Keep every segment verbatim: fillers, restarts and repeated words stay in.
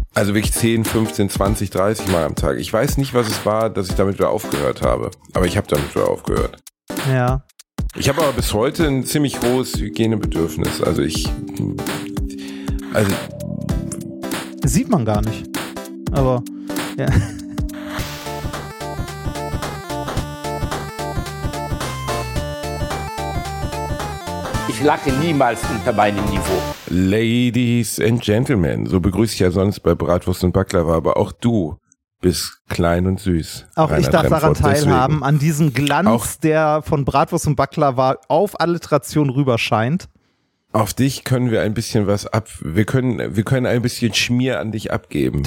Also wirklich zehn, fünfzehn, zwanzig, dreißig Mal am Tag. Ich weiß nicht, was es war, dass ich damit wieder aufgehört habe. Aber ich habe damit wieder aufgehört. Ja. Ich habe aber bis heute ein ziemlich hohes Hygienebedürfnis. Also ich... Also... Sieht man gar nicht. Aber, ja. Ich lache niemals unter meinem Niveau. Ladies and Gentlemen, so begrüße ich ja sonst bei Bratwurst und Baklava, aber auch du bist klein und süß. Auch ich darf daran teilhaben, Deswegen. an diesem Glanz, Auch der von Bratwurst und Baklava auf Alliteration rüberscheint. auf dich können wir ein bisschen was ab, wir können, wir können ein bisschen Schmier an dich abgeben.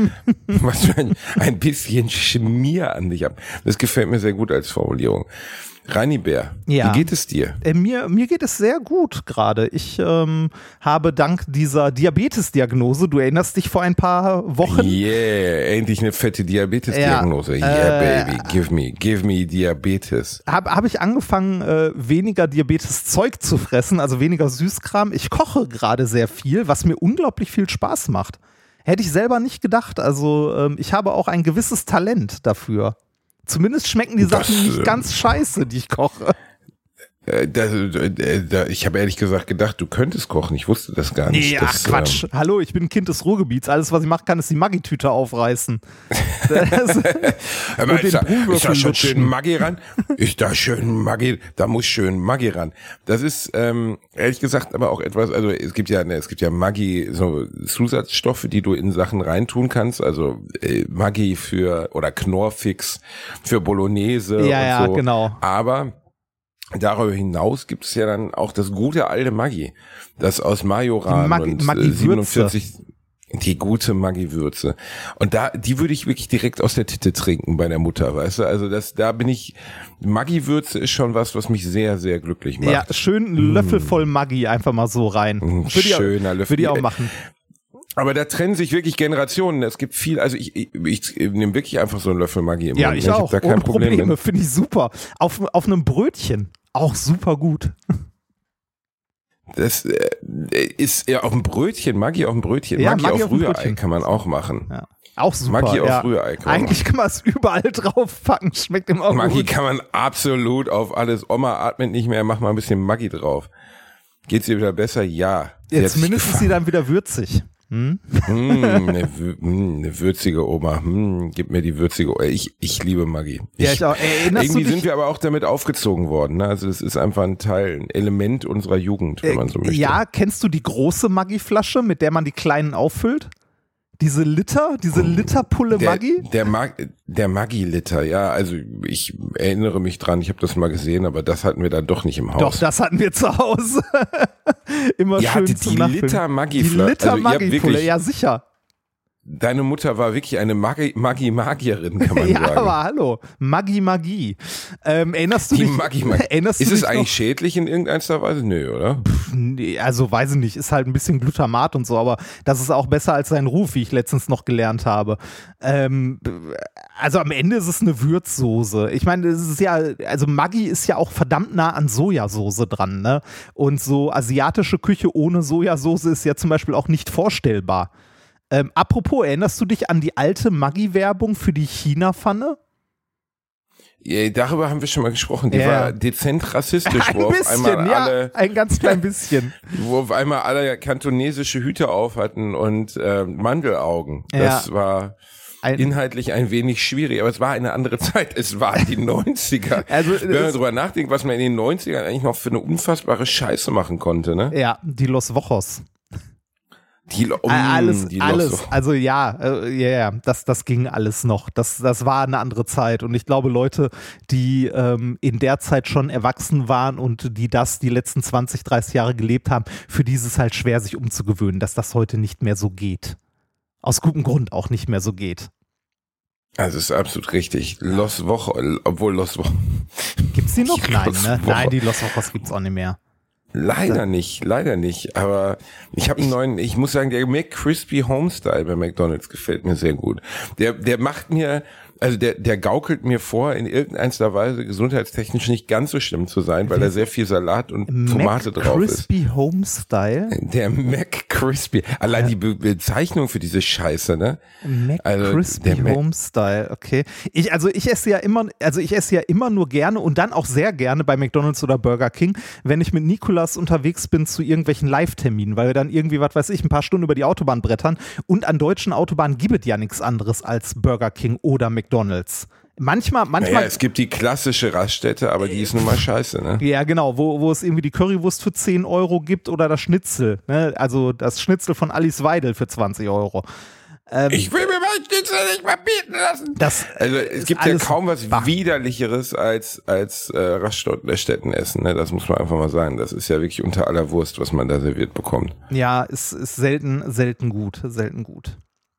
Was für ein, ein bisschen Schmier an dich ab. Das gefällt mir sehr gut als Formulierung. Rani Bär, Ja. wie geht es dir? Äh, mir, mir geht es sehr gut gerade. Ich ähm, habe dank dieser Diabetes-Diagnose, du erinnerst dich vor ein paar Wochen, Yeah, endlich eine fette Diabetes-Diagnose. Ja, Yeah, äh, baby, give me, give me Diabetes. habe hab ich angefangen, äh, weniger Diabetes-Zeug zu fressen, also weniger Süßkram. Ich koche gerade sehr viel, was mir unglaublich viel Spaß macht. Hätte ich selber nicht gedacht. Also ähm, ich habe auch ein gewisses Talent dafür. Zumindest schmecken die Das, Sachen nicht äh, ganz scheiße, die ich koche. Äh, da, äh, da, ich habe ehrlich gesagt gedacht, du könntest kochen. Ich wusste das gar nicht. Nee, ach dass, Quatsch. Ähm, Hallo, ich bin ein Kind des Ruhrgebiets. Alles, was ich machen kann, ist die Maggi-Tüte aufreißen. Das, Hör mal, und den ist, da, ist da Brühwürfel schon lutschen. schön Maggi ran? Ist da schön Maggi? Da muss schön Maggi ran. Das ist ähm, ehrlich gesagt aber auch etwas. Also es gibt ja, ne, es gibt ja Maggi, so Zusatzstoffe, die du in Sachen reintun kannst. Also äh, Maggi für oder Knorrfix für Bolognese Ja, und ja, so. genau. Aber darüber hinaus gibt es ja dann auch das gute alte Maggi, das aus Majoran Die Maggi- und äh, Maggi-Würze. siebenundvierzig, die gute Maggi-Würze. Und da, die würde ich wirklich direkt aus der Titte trinken bei der Mutter, weißt du? Also das, da bin ich, Maggi-Würze ist schon was, was mich sehr, sehr glücklich macht. Ja, schön einen Löffel voll Maggi einfach mal so rein. Mm, Würde ich auch- schöner Löffel. Würde ich auch machen. Aber da trennen sich wirklich Generationen. Es gibt viel, also ich, ich, ich nehme wirklich einfach so einen Löffel Maggi im Ja, Mund. ich hab auch. da kein Ohne Problem Probleme, mit. finde ich super. Auf, auf einem Brötchen. Auch super gut. Das äh, ist ja auf dem Brötchen, Maggi auf dem Brötchen, Ja, Maggi, Maggi auf auf dem Rührei Brötchen. kann man auch machen. Ja. Auch super. Maggi auf ja. Rührei kann man Eigentlich kann man es überall draufpacken. Schmeckt immer Maggi gut. kann man absolut auf alles. Oma atmet nicht mehr, mach mal ein bisschen Maggi drauf. Geht's dir wieder besser? Ja. Sie Ja, hat sich zumindest ist sie dann wieder würzig. Hm? Hm, eine, wü- hm, eine würzige Oma. Hm, gib mir die würzige Oma. Ich, ich liebe Maggi. Ich, Ja, ich auch. Erinnerst irgendwie du dich? sind wir aber auch damit aufgezogen worden. Ne? Also das ist einfach ein Teil, ein Element unserer Jugend, wenn man so möchte. Ja, kennst du die große Maggi-Flasche, mit der man die kleinen auffüllt? Diese Liter, diese Literpulle Der, Maggi? der, Mag, der Maggi-Liter, ja, also ich erinnere mich dran, ich habe das mal gesehen, aber das hatten wir dann doch nicht im Haus. Doch, das hatten wir zu Hause. Immer Ihr schön hattet zum die Nachfüllen. Liter Die Maggi-Flasche. Liter Also ihr habt Maggi-Pulle, wirklich- ja sicher. Deine Mutter war wirklich eine Maggi- Maggi-Magierin, kann man Ja, sagen. aber hallo, Maggi Magie. Ähm, erinnerst du Die dich? Maggi Maggi. Erinnerst Ist du es dich eigentlich schädlich in irgendeiner Weise? Nö, oder? noch? Nee, also weiß ich nicht, ist halt ein bisschen Glutamat und so, aber das ist auch besser als sein Ruf, wie ich letztens noch gelernt habe. Ähm, also am Ende ist es eine Würzsoße. Ich meine, es ist ja, also Maggi ist ja auch verdammt nah an Sojasauce dran, ne? Und so asiatische Küche ohne Sojasauce ist ja zum Beispiel auch nicht vorstellbar. Ähm, apropos, erinnerst du dich an die alte Maggi-Werbung für die China-Pfanne? Ja, darüber haben wir schon mal gesprochen. Die Ja. war dezent rassistisch, Ein wo auf bisschen, einmal ja, alle, ein ganz klein bisschen. wo auf einmal alle kantonesische Hüte auf hatten und äh, Mandelaugen. Das Ja. war Ein- inhaltlich ein wenig schwierig, aber es war eine andere Zeit. Es waren die neunziger. Also, Wenn man es- drüber nachdenkt, was man in den neunzigern eigentlich noch für eine unfassbare Scheiße machen konnte, ne? Ja, die Los Wochos. Die, Lo- Äh, alles, mm, die alles. Los- Also ja, äh, ja, ja, das, das ging alles noch. Das, das war eine andere Zeit. Und ich glaube, Leute, die ähm, in der Zeit schon erwachsen waren und die das die letzten zwanzig, dreißig Jahre gelebt haben, für die ist es halt schwer, sich umzugewöhnen, dass das heute nicht mehr so geht. Aus gutem Grund auch nicht mehr so geht. Also ist absolut richtig. Los Woche, obwohl Los Woche. Gibt's die noch? Die Nein, Los ne? Wochos. Nein, die Los Wochos gibt's auch nicht mehr. Leider nicht, leider nicht. Aber ich habe einen neuen, ich muss sagen, der McCrispy Homestyle bei McDonald's gefällt mir sehr gut. Der, der macht mir, also der, der gaukelt mir vor, in irgendeiner Weise gesundheitstechnisch nicht ganz so schlimm zu sein, weil da sehr viel Salat und Tomate Mac drauf Crispy ist. Homestyle? Der Mac Crispy. Allein ja. die Be- Bezeichnung für diese Scheiße, ne? Mac also Crispy Homestyle, okay. Ich, also ich esse ja immer, also ich esse ja immer nur gerne und dann auch sehr gerne bei McDonald's oder Burger King, wenn ich mit Nikolas unterwegs bin zu irgendwelchen Live-Terminen, weil wir dann irgendwie, was weiß ich, ein paar Stunden über die Autobahn brettern und an deutschen Autobahnen gibt es ja nichts anderes als Burger King oder McDonald's. McDonald's. Manchmal, manchmal. Naja, es gibt die klassische Raststätte, aber die ist nun mal scheiße, ne? Ja, genau, wo, wo es irgendwie die Currywurst für zehn Euro gibt oder das Schnitzel, ne? Also das Schnitzel von Alice Weidel für zwanzig Euro. Ähm, ich will mir mein Schnitzel nicht mal bieten lassen. Das also es gibt ja kaum was bach. Widerlicheres als, als äh, Raststättenessen, ne? Das muss man einfach mal sagen. Das ist ja wirklich unter aller Wurst, was man da serviert bekommt. Ja, es ist selten, selten gut, selten gut.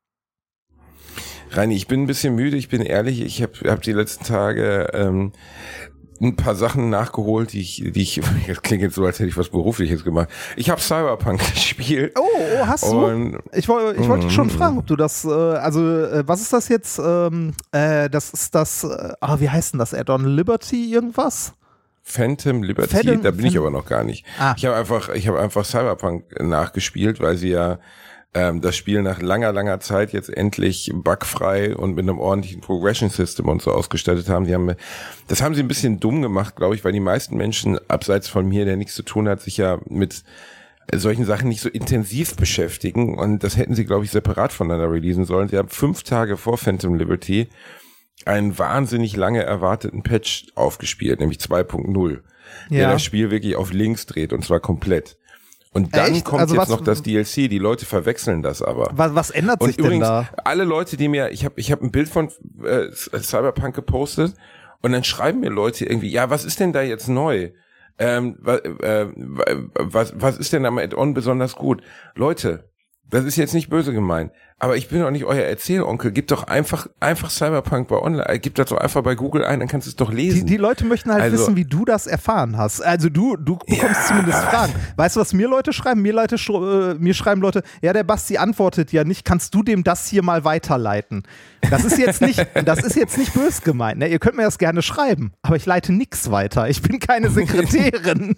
Reini, ich bin ein bisschen müde, ich bin ehrlich, ich habe hab die letzten Tage ähm, ein paar Sachen nachgeholt, die ich, die ich, das klingt jetzt so, als hätte ich was Berufliches gemacht. Ich habe Cyberpunk gespielt. Oh, oh hast du? Und, ich wollte ich wollte dich schon fragen, ob du das, äh, also äh, was ist das jetzt? Ähm, äh, das ist das, äh, ah, wie heißt denn das Add-on? Liberty irgendwas? Phantom Liberty, Phantom, da bin Phantom. ich aber noch gar nicht. Ah. Ich habe einfach, ich habe einfach Cyberpunk nachgespielt, weil sie ja ähm, das Spiel nach langer, langer Zeit jetzt endlich bugfrei und mit einem ordentlichen Progression System und so ausgestattet haben. Die haben, das haben sie ein bisschen dumm gemacht, glaube ich, weil die meisten Menschen, abseits von mir, der nichts zu tun hat, sich ja mit solchen Sachen nicht so intensiv beschäftigen und das hätten sie, glaube ich, separat voneinander releasen sollen. Sie haben fünf Tage vor Phantom Liberty einen wahnsinnig lange erwarteten Patch aufgespielt, nämlich zwei Punkt null, ja. der das Spiel wirklich auf links dreht und zwar komplett. Und dann Echt? kommt also jetzt was, noch das D L C. Die Leute verwechseln das aber. Was, was ändert und sich übrigens, denn da? Alle Leute, die mir, ich habe ich hab ein Bild von äh, Cyberpunk gepostet und dann schreiben mir Leute irgendwie, ja, was ist denn da jetzt neu? Ähm, was, äh, was, was ist denn am Add-on besonders gut? Leute, das ist jetzt nicht böse gemeint, aber ich bin doch nicht euer Erzählonkel. Gib doch einfach einfach Cyberpunk bei online, gib das doch einfach bei Google ein, dann kannst du es doch lesen. Die, die Leute möchten halt also, wissen, wie du das erfahren hast. Also du, du bekommst ja. zumindest Fragen. Weißt du, was mir Leute schreiben? Mir, Leute, äh, mir schreiben Leute, ja, der Basti antwortet ja nicht, kannst du dem das hier mal weiterleiten? Das ist jetzt nicht, das ist jetzt nicht böse gemeint. Ne? Ihr könnt mir das gerne schreiben, aber ich leite nichts weiter. Ich bin keine Sekretärin.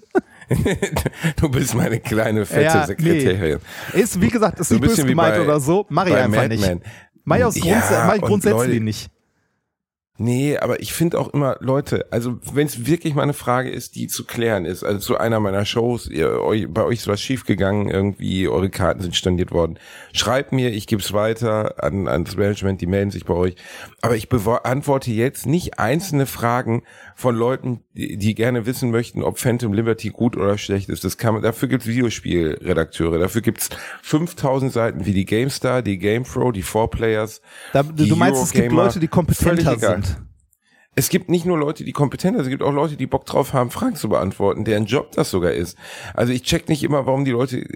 Du bist meine kleine, fette ja, Sekretärin. Nee. Ist, wie gesagt, ist so nicht böse gemeint bei, oder so. Mach ich einfach Mad nicht. Man. Mach ich, aus ja, Grunds- mach ich grundsätzlich Leute, nicht. Nee, aber ich finde auch immer, Leute, also wenn es wirklich mal eine Frage ist, die zu klären ist, also zu einer meiner Shows, ihr, euch, bei euch ist was schiefgegangen, irgendwie eure Karten sind storniert worden, schreibt mir, ich gebe es weiter an, an das Management, die melden sich bei euch, aber ich beantworte jetzt nicht einzelne Fragen von Leuten, die, die gerne wissen möchten, ob Phantom Liberty gut oder schlecht ist. Das kann man, dafür gibt's Videospielredakteure, dafür gibt's fünftausend Seiten wie die GameStar, die GamePro, die four Players. Da, du die meinst, es gibt Leute, die kompetenter sind. Es gibt nicht nur Leute, die kompetenter sind, es gibt auch Leute, die Bock drauf haben, Fragen zu beantworten, deren Job das sogar ist. Also ich check nicht immer, warum die Leute,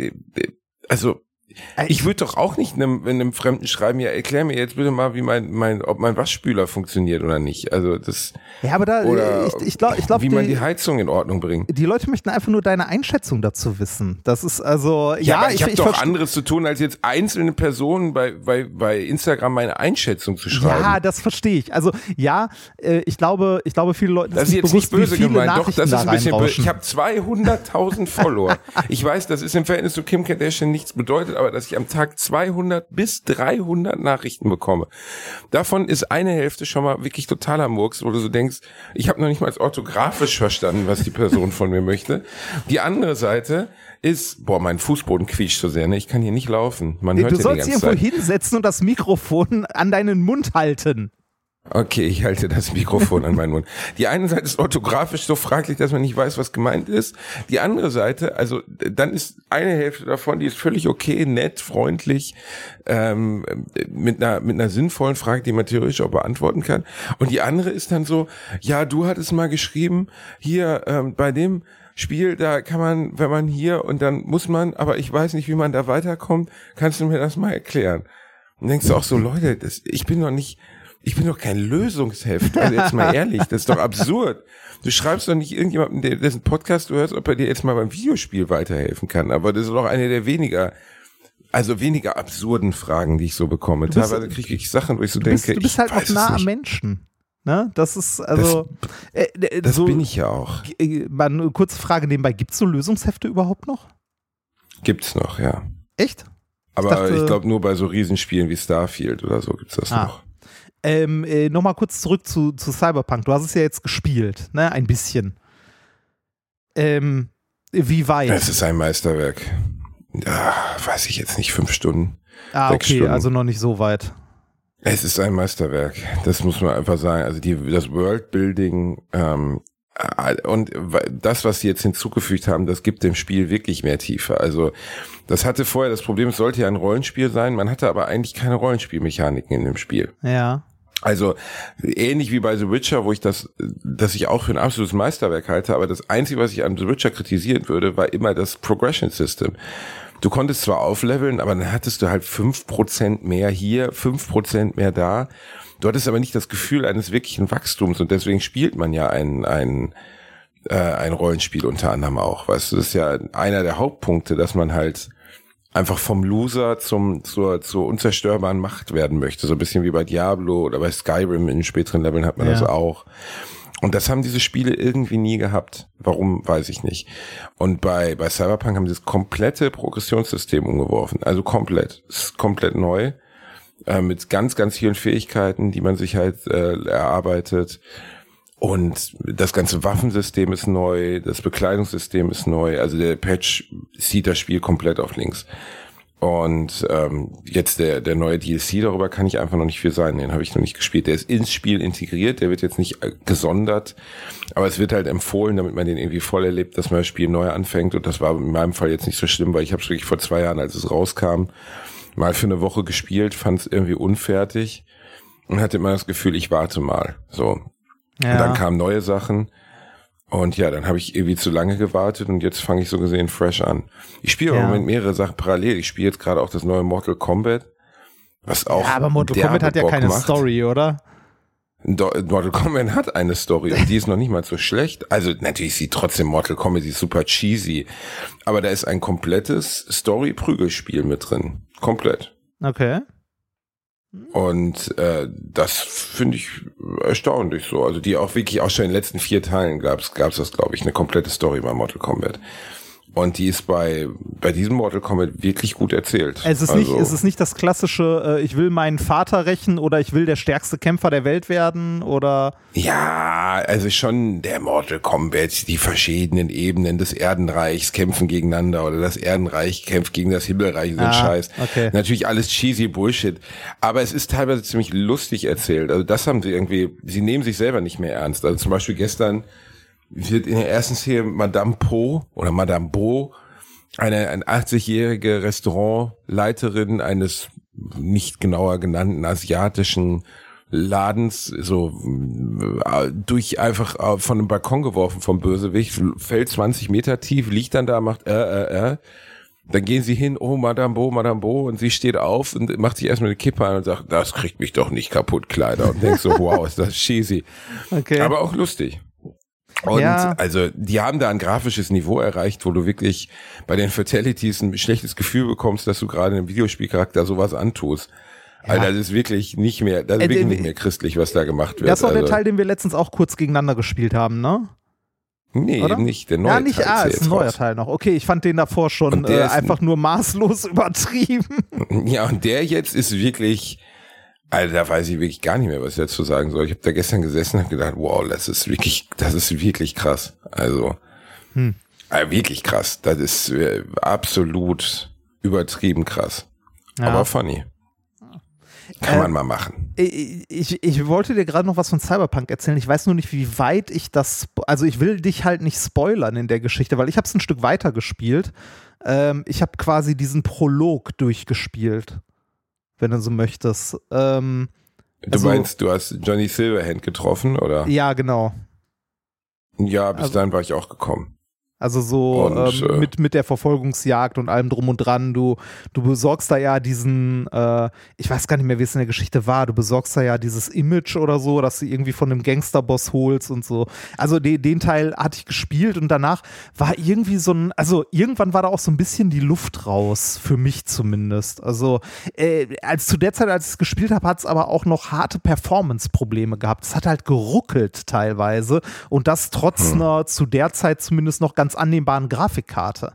also ich würde doch auch nicht einem, einem Fremden schreiben, ja, erklär mir jetzt bitte mal, wie mein, mein, ob mein Waschspüler funktioniert oder nicht. Also das. Ja, aber da, oder ich, ich glaube, ich glaub, wie man die, die Heizung in Ordnung bringt. Die Leute möchten einfach nur deine Einschätzung dazu wissen. Das ist also, ja, ja aber ich, ich habe doch verste- anderes zu tun, als jetzt einzelne Personen bei, bei, bei Instagram meine Einschätzung zu schreiben. Ja, das verstehe ich. Also, ja, äh, ich glaube, ich glaube, viele Leute, das ist jetzt bewusst, nicht böse gemeint, doch, das ist da ein bisschen böse. reinrauschen. Ich habe zweihunderttausend Follower. Ich weiß, das ist im Verhältnis zu Kim Kardashian nichts bedeutet, aber dass ich am Tag zweihundert bis dreihundert Nachrichten bekomme. Davon ist eine Hälfte schon mal wirklich totaler Murks, wo du so denkst, ich habe noch nicht mal orthografisch verstanden, was die Person von mir möchte. Die andere Seite ist, boah, mein Fußboden quietscht so sehr, ne? Ich kann hier nicht laufen. Man hört du ja sollst die ganze irgendwo Zeit. hinsetzen und das Mikrofon an deinen Mund halten. Okay, ich halte das Mikrofon an meinen Mund. Die eine Seite ist orthografisch so fraglich, dass man nicht weiß, was gemeint ist. Die andere Seite, also dann ist eine Hälfte davon, die ist völlig okay, nett, freundlich, ähm, mit einer mit einer sinnvollen Frage, die man theoretisch auch beantworten kann. Und die andere ist dann so, ja, du hattest mal geschrieben, hier ähm, bei dem Spiel, da kann man, wenn man hier und dann muss man, aber ich weiß nicht, wie man da weiterkommt, kannst du mir das mal erklären? Und denkst du auch so, Leute, das, ich bin doch nicht... Ich bin doch kein Lösungsheft, also jetzt mal ehrlich, das ist doch absurd. Du schreibst doch nicht irgendjemandem, dessen Podcast du hörst, ob er dir jetzt mal beim Videospiel weiterhelfen kann, aber das ist doch eine der weniger also weniger absurden Fragen, die ich so bekomme. Du bist- Teilweise kriege ich Sachen, wo ich so Du bist, denke, du bist ich halt weiß auch es nah am nicht. Menschen. Ne? Das ist also. äh, äh, Das so, bin ich ja auch. äh, Mal eine kurze Frage nebenbei: Gibt es so Lösungshefte überhaupt noch? Gibt's noch, ja. Echt? Aber dachte- ich glaube nur bei so Riesenspielen wie Starfield oder so gibt's das Ah. noch. Ähm, äh, Nochmal kurz zurück zu, zu Cyberpunk. Du hast es ja jetzt gespielt, ne? Ein bisschen. Ähm, wie weit? Es ist ein Meisterwerk. Ja, weiß ich jetzt nicht, fünf Stunden. ah, sechs okay, Stunden. also noch nicht so weit. Es ist ein Meisterwerk. Das muss man einfach sagen. Also die, das Worldbuilding ähm, und das, was sie jetzt hinzugefügt haben, das gibt dem Spiel wirklich mehr Tiefe. Also das hatte vorher das Problem, es sollte ja ein Rollenspiel sein, man hatte aber eigentlich keine Rollenspielmechaniken in dem Spiel. Ja. Also ähnlich wie bei The Witcher, wo ich das, das ich auch für ein absolutes Meisterwerk halte, aber das Einzige, was ich an The Witcher kritisieren würde, war immer das Progression System. Du konntest zwar aufleveln, aber dann hattest du halt fünf Prozent mehr hier, fünf Prozent mehr da. Du hattest aber nicht das Gefühl eines wirklichen Wachstums und deswegen spielt man ja ein, ein, äh, ein Rollenspiel unter anderem auch. Weißt du, das ist ja einer der Hauptpunkte, dass man halt einfach vom Loser zum, zur, zur unzerstörbaren Macht werden möchte. So ein bisschen wie bei Diablo oder bei Skyrim in späteren Leveln hat man Ja. das auch. Und das haben diese Spiele irgendwie nie gehabt. Warum, weiß ich nicht. Und bei, bei Cyberpunk haben sie das komplette Progressionssystem umgeworfen. Also komplett. Es ist komplett neu. Äh, mit ganz, ganz vielen Fähigkeiten, die man sich halt äh, erarbeitet. Und das ganze Waffensystem ist neu, das Bekleidungssystem ist neu. Also der Patch zieht das Spiel komplett auf links. Und ähm, jetzt der der neue D L C, darüber kann ich einfach noch nicht viel sagen. Den habe ich noch nicht gespielt. Der ist ins Spiel integriert, der wird jetzt nicht äh, gesondert, aber es wird halt empfohlen, damit man den irgendwie voll erlebt, dass man das Spiel neu anfängt. Und das war in meinem Fall jetzt nicht so schlimm, weil ich habe es wirklich vor zwei Jahren, als es rauskam, mal für eine Woche gespielt, fand es irgendwie unfertig und hatte immer das Gefühl, ich warte mal. So. Ja. Und dann kamen neue Sachen. Und ja, dann habe ich irgendwie zu lange gewartet und jetzt fange ich so gesehen fresh an. Ich spiele Ja. im Moment mehrere Sachen parallel. Ich spiele jetzt gerade auch das neue Mortal Kombat, was auch ja, aber Mortal derbe Kombat hat ja Bock keine macht. Story, oder? Do- Mortal Kombat hat eine Story und die ist noch nicht mal so schlecht. Also natürlich sieht trotzdem Mortal Kombat, sie ist super cheesy, aber da ist ein komplettes Story-Prügelspiel mit drin. Komplett. Okay. Und äh, das finde ich erstaunlich so. Also die auch wirklich auch schon in den letzten vier Teilen gab's gab's das, glaube ich, eine komplette Story bei Mortal Kombat. Und die ist bei bei diesem Mortal Kombat wirklich gut erzählt. Es ist, also, nicht, es ist nicht das klassische, äh, ich will meinen Vater rächen oder ich will der stärkste Kämpfer der Welt werden oder. ja, also schon der Mortal Kombat, die verschiedenen Ebenen des Erdenreichs kämpfen gegeneinander oder das Erdenreich kämpft gegen das Himmelreich, so ein Ah, Scheiß. okay. Natürlich alles cheesy Bullshit, aber es ist teilweise ziemlich lustig erzählt. Also das haben sie irgendwie, sie nehmen sich selber nicht mehr ernst. Also zum Beispiel gestern wird in der ersten Szene Madame Po oder Madame Bo, eine, eine achtzigjährige Restaurantleiterin eines nicht genauer genannten asiatischen Ladens, so äh, durch einfach äh, von einem Balkon geworfen vom Bösewicht, fällt zwanzig Meter tief, liegt dann da, macht äh, äh, äh. Dann gehen sie hin, oh, Madame Bo, Madame Bo, und sie steht auf und macht sich erstmal eine Kippe an und sagt, das kriegt mich doch nicht kaputt, Kleider. Und denkst so, wow, ist das cheesy. Okay. Aber auch lustig. Und Ja. also die haben da ein grafisches Niveau erreicht, wo du wirklich bei den Fatalities ein schlechtes Gefühl bekommst, dass du gerade einem Videospielcharakter sowas antust. Ja. Also das ist wirklich nicht mehr, das ist Äh, wirklich äh, nicht mehr christlich, was da gemacht wird. Das war der also, Teil, den wir letztens auch kurz gegeneinander gespielt haben, ne? Nee, Oder? eben nicht. Der neue Ja, nicht, Teil ah, ist ist jetzt ein neuer raus. Teil noch. Okay, ich fand den davor schon Und der äh, ist einfach nur maßlos übertrieben. Ja, und der jetzt ist wirklich, also da weiß ich wirklich gar nicht mehr, was ich dazu sagen soll. Ich habe da gestern gesessen und habe gedacht, wow, das ist wirklich, das ist wirklich krass. Also, Hm. äh, wirklich krass. Das ist äh, absolut übertrieben krass. Ja. Aber funny. Kann Äh, man mal machen. Ich, ich, ich wollte dir gerade noch was von Cyberpunk erzählen. Ich weiß nur nicht, wie weit ich das. spo- Also, ich will dich halt nicht spoilern in der Geschichte, weil ich habe es ein Stück weiter gespielt. Ähm, ich habe quasi diesen Prolog durchgespielt, wenn du so möchtest. Ähm, Du also- meinst, du hast Johnny Silverhand getroffen, oder? ja, genau. Ja, bis Also- dahin war ich auch gekommen. Also so und, ähm, äh, mit, mit der Verfolgungsjagd und allem drum und dran. Du, du besorgst da ja diesen, äh, ich weiß gar nicht mehr, wie es in der Geschichte war, du besorgst da ja dieses Image oder so, dass du irgendwie von einem Gangsterboss holst und so. Also de, den Teil hatte ich gespielt und danach war irgendwie so ein, also irgendwann war da auch so ein bisschen die Luft raus, für mich zumindest. Also äh, als zu der Zeit, als ich es gespielt habe, hat es aber auch noch harte Performance-Probleme gehabt. Es hat halt geruckelt teilweise und das trotz hm. einer zu der Zeit zumindest noch ganz annehmbaren Grafikkarte.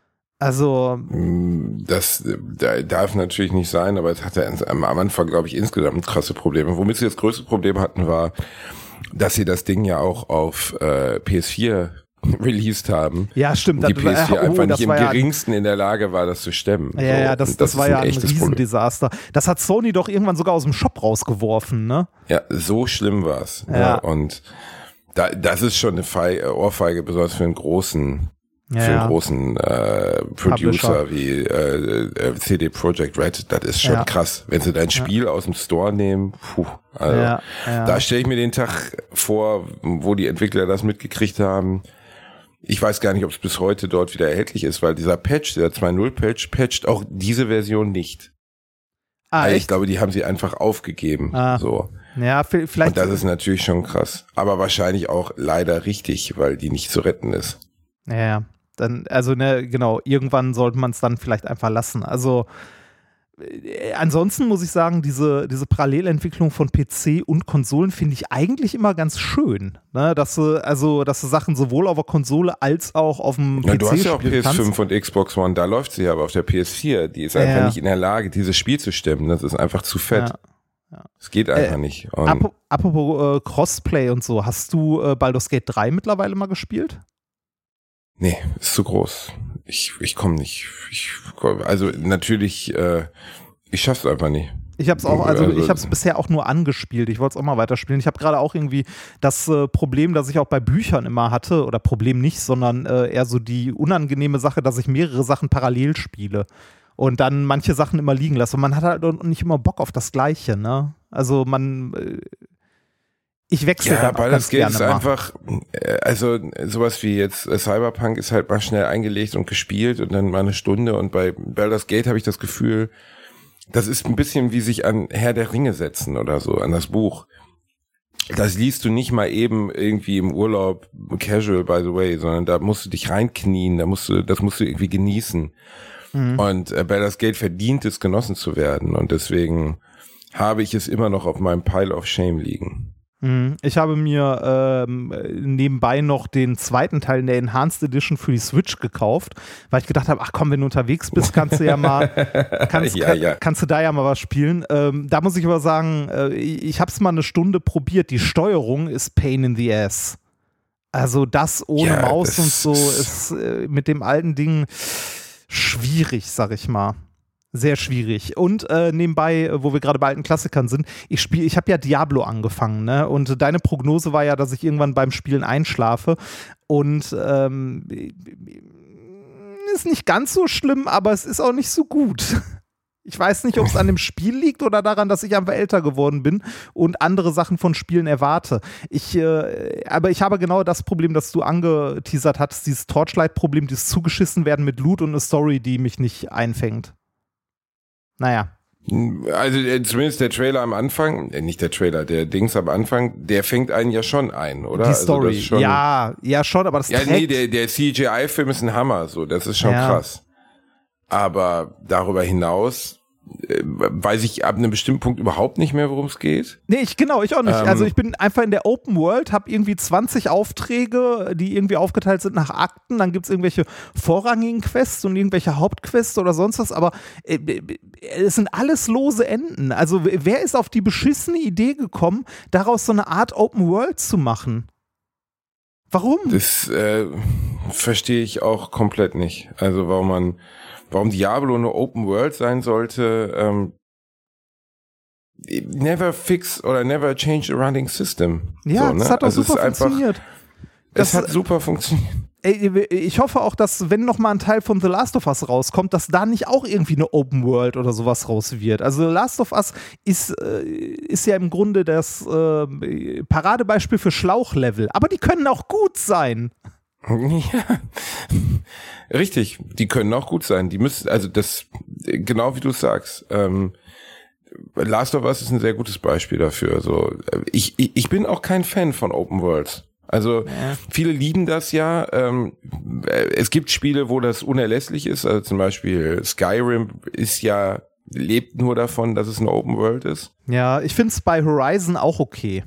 Also das da, darf natürlich nicht sein, aber es hatte am Anfang, glaube ich, insgesamt krasse Probleme. Womit sie das größte Problem hatten, war, dass sie das Ding ja auch auf äh, P S vier released haben. Ja, stimmt. Und die P S vier äh, oh, einfach nicht im ja, geringsten in der Lage war, das zu stemmen. Ja, so. ja, das, das, das war ja ein Riesendesaster. Das hat Sony doch irgendwann sogar aus dem Shop rausgeworfen, ne? Ja, so schlimm war's. Ja. Ja. Und da, das ist schon eine Feige, Ohrfeige, besonders für einen großen, ja, für einen ja. großen äh, Producer Publisher. wie äh, äh, C D Projekt Red. Das ist schon Ja. krass. Wenn sie dein Spiel ja. aus dem Store nehmen, puh, also Ja, ja. da stelle ich mir den Tag vor, wo die Entwickler das mitgekriegt haben. Ich weiß gar nicht, ob es bis heute dort wieder erhältlich ist, weil dieser Patch, der zwei Punkt null Patch, patcht auch diese Version nicht. Ah, also ich echt? glaube, die haben sie einfach aufgegeben. Ah. So. Ja, vielleicht. Und das ist natürlich schon krass. Aber wahrscheinlich auch leider richtig, weil die nicht zu retten ist. Ja, ja. Dann, also, ne, genau, irgendwann sollte man es dann vielleicht einfach lassen. Also, äh, ansonsten muss ich sagen, diese, diese Parallelentwicklung von P C und Konsolen finde ich eigentlich immer ganz schön. Ne? Dass du, also, dass du Sachen sowohl auf der Konsole als auch auf dem Ja, P C du hast ja auch P spielen S fünf kannst. und Xbox One, da läuft sie ja, aber auf der P S vier, die ist einfach Ja. nicht in der Lage, dieses Spiel zu stemmen. Das ist einfach zu fett. Ja. Es geht einfach Äh, nicht. Und Apropos, apropos äh, Crossplay und so, hast du äh, Baldur's Gate drei mittlerweile mal gespielt? nee, ist zu groß. Ich, ich komme nicht. Ich, also natürlich, äh, ich schaff's einfach nicht. Ich habe es auch, also, Also- ich habe es bisher auch nur angespielt. Ich wollte es auch mal weiterspielen. Ich habe gerade auch irgendwie das äh, Problem, das ich auch bei Büchern immer hatte, oder Problem nicht, sondern äh, eher so die unangenehme Sache, dass ich mehrere Sachen parallel spiele und dann manche Sachen immer liegen lasse. Und man hat halt auch nicht immer Bock auf das Gleiche, ne? Also man, äh, ich wechsle Ja, dann auch Baldur's ganz Gate gerne ist mal. einfach, äh, also sowas wie jetzt äh, Cyberpunk ist halt mal schnell eingelegt und gespielt und dann mal eine Stunde, und bei Baldur's Gate habe ich das Gefühl, das ist ein bisschen wie sich an Herr der Ringe setzen oder so, an das Buch. Das liest du nicht mal eben irgendwie im Urlaub, casual by the way, sondern da musst du dich reinknien, da musst du, das musst du irgendwie genießen. Mhm. Und äh, Baldur's Gate verdient es, genossen zu werden, und deswegen habe ich es immer noch auf meinem Pile of Shame liegen. Mhm. Ich habe mir ähm, nebenbei noch den zweiten Teil in der Enhanced Edition für die Switch gekauft, weil ich gedacht habe, ach komm, wenn du unterwegs bist, kannst du ja mal, kannst, Ja, ja. kannst du da ja mal was spielen. Ähm, da muss ich aber sagen, äh, ich habe es mal eine Stunde probiert. Die Steuerung ist Pain in the Ass. Also das ohne Ja, Maus das und so ist äh, mit dem alten Ding schwierig, sag ich mal. Sehr schwierig. Und äh, nebenbei, äh, wo wir gerade bei alten Klassikern sind, ich spiele, ich habe ja Diablo angefangen, ne? Und deine Prognose war ja, dass ich irgendwann beim Spielen einschlafe. Und ähm, ist nicht ganz so schlimm, aber es ist auch nicht so gut. Ich weiß nicht, ob es an dem Spiel liegt oder daran, dass ich einfach älter geworden bin und andere Sachen von Spielen erwarte. Ich, äh, aber ich habe genau das Problem, das du angeteasert hattest, dieses Torchlight-Problem, dieses zugeschissen werden mit Loot und eine Story, die mich nicht einfängt. Naja. Also äh, zumindest der Trailer am Anfang, äh, nicht der Trailer, der Dings am Anfang, der fängt einen ja schon ein, oder? Die Also Story, das ist schon, ja, ja schon, aber das Ja, trägt, nee, der, der C G I-Film ist ein Hammer, so, das ist schon Ja. krass. Aber darüber hinaus äh, weiß ich ab einem bestimmten Punkt überhaupt nicht mehr, worum es geht. Nee, ich, genau, ich auch nicht. Ähm, also ich bin einfach in der Open World, habe irgendwie zwanzig Aufträge, die irgendwie aufgeteilt sind nach Akten, dann gibt es irgendwelche vorrangigen Quests und irgendwelche Hauptquests oder sonst was, aber äh, es sind alles lose Enden. Also wer ist auf die beschissene Idee gekommen, daraus so eine Art Open World zu machen? Warum? Das äh, verstehe ich auch komplett nicht. Also warum man, warum Diablo eine Open World sein sollte, ähm, never fix oder never change a running system. Ja, so, ne? das hat doch Also es super ist einfach, funktioniert. Es Das- hat super funktioniert. Ey, ich hoffe auch, dass, wenn noch mal ein Teil von The Last of Us rauskommt, dass da nicht auch irgendwie eine Open World oder sowas raus wird. Also The Last of Us ist, äh, ist ja im Grunde das äh, Paradebeispiel für Schlauchlevel. Aber die können auch gut sein. Ja, richtig. Die können auch gut sein. Die müssen, also das, genau wie du sagst. Ähm, Last of Us ist ein sehr gutes Beispiel dafür. Also ich, ich, ich bin auch kein Fan von Open Worlds. Also ja. Viele lieben das ja. Ähm, es gibt Spiele, wo das unerlässlich ist. Also zum Beispiel Skyrim ist ja lebt nur davon, dass es eine Open World ist. Ja, ich finde es bei Horizon auch okay.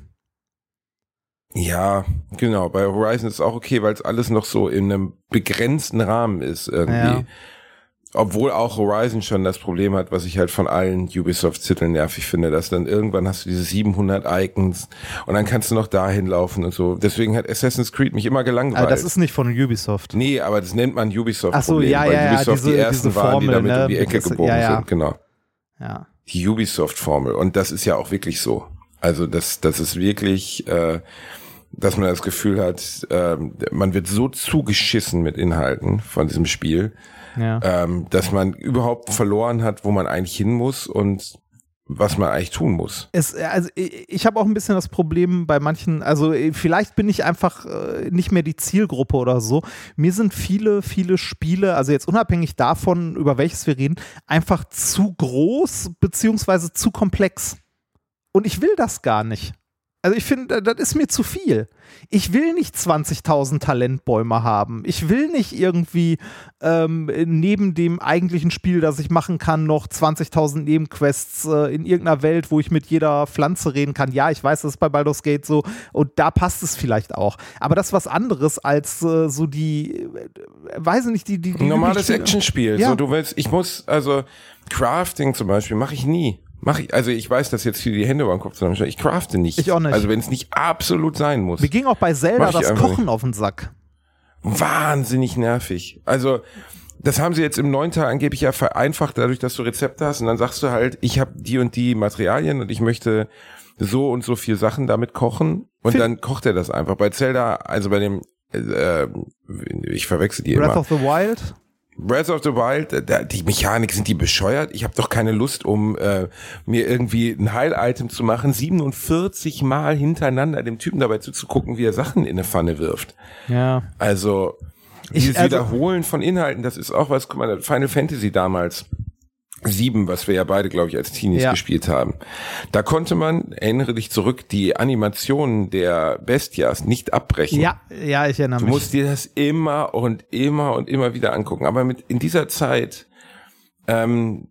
Ja, genau. Bei Horizon ist es auch okay, weil es alles noch so in einem begrenzten Rahmen ist irgendwie. Ja. Obwohl auch Horizon schon das Problem hat, was ich halt von allen Ubisoft-Titeln nervig finde, dass dann irgendwann hast du diese siebenhundert Icons und dann kannst du noch dahin laufen und so. Deswegen hat Assassin's Creed mich immer gelangweilt. Aber das ist nicht von Ubisoft. Nee, aber das nennt man Ubisoft-Problem, Ach so, ja, weil ja, Ubisoft ja, diese, die ersten diese Formel, waren, die damit ne? um die Ecke das, gebogen ja, ja. sind. Genau. Ja. Die Ubisoft-Formel. Und das ist ja auch wirklich so. Also das, das ist wirklich... Äh, dass man das Gefühl hat, äh, man wird so zugeschissen mit Inhalten von diesem Spiel, ja. ähm, dass man überhaupt verloren hat, wo man eigentlich hin muss und was man eigentlich tun muss. Es, also ich habe auch ein bisschen das Problem bei manchen, also vielleicht bin ich einfach äh, nicht mehr die Zielgruppe oder so. Mir sind viele, viele Spiele, also jetzt unabhängig davon, über welches wir reden, einfach zu groß beziehungsweise zu komplex. Und ich will das gar nicht. Also ich finde, das ist mir zu viel. Ich will nicht zwanzigtausend Talentbäume haben. Ich will nicht irgendwie ähm, neben dem eigentlichen Spiel, das ich machen kann, noch zwanzigtausend Nebenquests äh, in irgendeiner Welt, wo ich mit jeder Pflanze reden kann. Ja, ich weiß, das ist bei Baldur's Gate so und da passt es vielleicht auch. Aber das ist was anderes als äh, so die, äh, weiß ich nicht, die... die, die Ein normales Actionspiel. Ja. So, du willst, ich muss, also Crafting zum Beispiel mache ich nie. Mach ich, also ich weiß, dass jetzt viele die Hände über den Kopf zusammenstellen. Ich crafte nicht. Ich auch nicht. Also wenn es nicht absolut sein muss. Mir ging auch bei Zelda das Kochen nicht. Auf den Sack. Wahnsinnig nervig. Also das haben sie jetzt im neuen Teil angeblich ja vereinfacht, dadurch, dass du Rezepte hast und dann sagst du halt, ich habe die und die Materialien und ich möchte so und so viel Sachen damit kochen und Find dann kocht er das einfach. Bei Zelda, also bei dem, äh, ich verwechsel die Breath immer. of the Wild? Breath of the Wild, da, die Mechanik, sind die bescheuert? Ich habe doch keine Lust, um äh, mir irgendwie ein Heil-Item zu machen, siebenundvierzig Mal hintereinander dem Typen dabei zuzugucken, wie er Sachen in eine Pfanne wirft. Ja. Also, ich, dieses also, Wiederholen von Inhalten, das ist auch was, guck mal, Final Fantasy damals, sieben, was wir ja beide, glaube ich, als Teenies ja. gespielt haben. Da konnte man, erinnere dich zurück, die Animationen der Bestias nicht abbrechen. Ja, ja, ich erinnere mich. Du musst dir das immer und immer und immer wieder angucken. Aber mit in dieser Zeit ähm,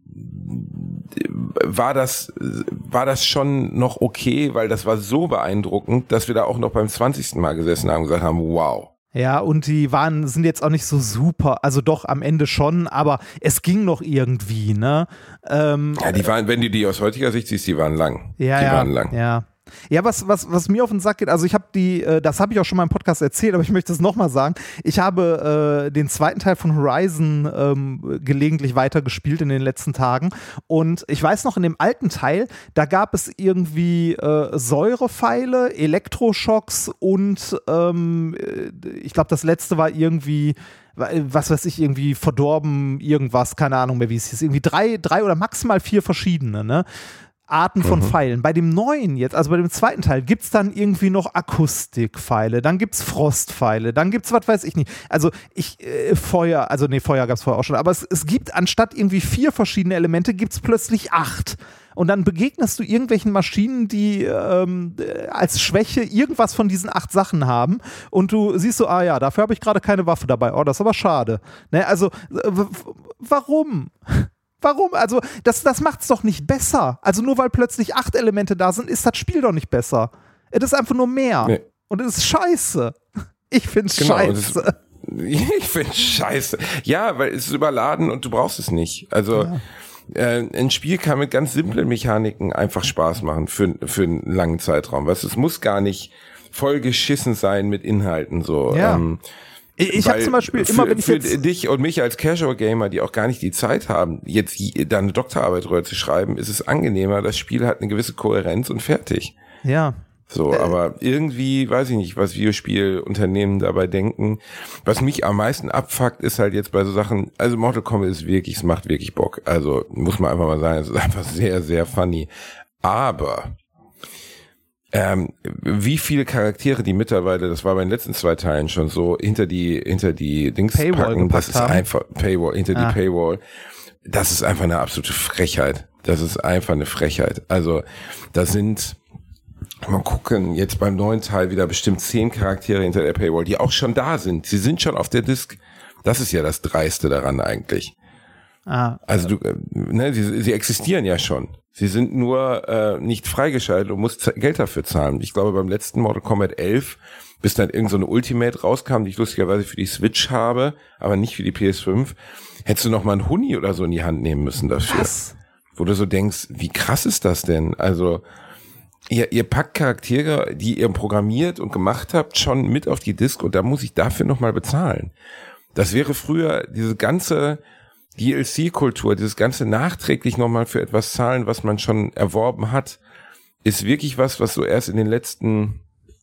war das war das schon noch okay, weil das war so beeindruckend, dass wir da auch noch beim zwanzigsten Mal gesessen haben und gesagt haben, wow. Ja, und die waren, sind jetzt auch nicht so super, also doch am Ende schon, aber es ging noch irgendwie, ne? Ähm, ja, die waren, wenn du die aus heutiger Sicht siehst, die waren lang. Ja, die ja, waren lang. Ja. Ja, was, was, was mir auf den Sack geht, also ich habe die, äh, das habe ich auch schon mal im Podcast erzählt, aber ich möchte es nochmal sagen. Ich habe äh, den zweiten Teil von Horizon ähm, gelegentlich weitergespielt in den letzten Tagen und ich weiß noch, in dem alten Teil, da gab es irgendwie äh, Säurepfeile, Elektroschocks und ähm, ich glaube, das letzte war irgendwie was weiß ich, irgendwie verdorben, irgendwas, keine Ahnung mehr, wie es hieß, irgendwie drei, drei oder maximal vier verschiedene, ne? Arten von mhm. Pfeilen. Bei dem neuen jetzt, also bei dem zweiten Teil, gibt es dann irgendwie noch Akustikpfeile, dann gibt es Frostpfeile, dann gibt es was weiß ich nicht. Also ich, äh, Feuer, also nee, Feuer gab es vorher auch schon, aber es, es gibt anstatt irgendwie vier verschiedene Elemente, gibt es plötzlich acht. Und dann begegnest du irgendwelchen Maschinen, die ähm, als Schwäche irgendwas von diesen acht Sachen haben und du siehst so, ah ja, dafür habe ich gerade keine Waffe dabei. Oh, das ist aber schade. Ne, also, w- warum? Warum? Also, das, das macht's doch nicht besser. Also, nur weil plötzlich acht Elemente da sind, ist das Spiel doch nicht besser. Es ist einfach nur mehr. Nee. Und es ist scheiße. Ich find's genau, scheiße. Ich find's scheiße. Ja, weil es ist überladen und du brauchst es nicht. Also, ja. äh, ein Spiel kann mit ganz simplen Mechaniken einfach Spaß machen für, für einen langen Zeitraum. Was, es muss gar nicht voll geschissen sein mit Inhalten, so. Ja. Ähm, Ich habe zum Beispiel immer, für, wenn ich für jetzt dich und mich als Casual Gamer, die auch gar nicht die Zeit haben, jetzt da eine Doktorarbeit drüber zu schreiben, ist es angenehmer. Das Spiel hat eine gewisse Kohärenz und fertig. Ja. So, äh, aber irgendwie, weiß ich nicht, was Videospielunternehmen dabei denken. Was mich am meisten abfuckt, ist halt jetzt bei so Sachen, also Mortal Kombat ist wirklich, es macht wirklich Bock. Also muss man einfach mal sagen, es ist einfach sehr, sehr funny. Aber ähm, wie viele Charaktere die mittlerweile, das war bei den letzten zwei Teilen schon so, hinter die, hinter die Dings Paywall packen, das ist haben. einfach, Paywall, hinter ah. die Paywall. Das ist einfach eine absolute Frechheit. Das ist einfach eine Frechheit. Also, da sind, mal gucken, jetzt beim neuen Teil wieder bestimmt zehn Charaktere hinter der Paywall, die auch schon da sind. Sie sind schon auf der Disc. Das ist ja das Dreiste daran eigentlich. Ah. Also du, äh, ne, sie, sie existieren ja schon. Sie sind nur äh, nicht freigeschaltet und musst z- Geld dafür zahlen. Ich glaube, beim letzten Mortal Kombat elf, bis dann irgend so eine Ultimate rauskam, die ich lustigerweise für die Switch habe, aber nicht für die P S fünf, hättest du noch mal einen Huni oder so in die Hand nehmen müssen dafür. Was? Wo du so denkst, wie krass ist das denn? Also ihr, ihr packt Charaktere, die ihr programmiert und gemacht habt, schon mit auf die Disc und da muss ich dafür noch mal bezahlen. Das wäre früher diese ganze D L C-Kultur, dieses ganze nachträglich nochmal für etwas zahlen, was man schon erworben hat, ist wirklich was, was so erst in den letzten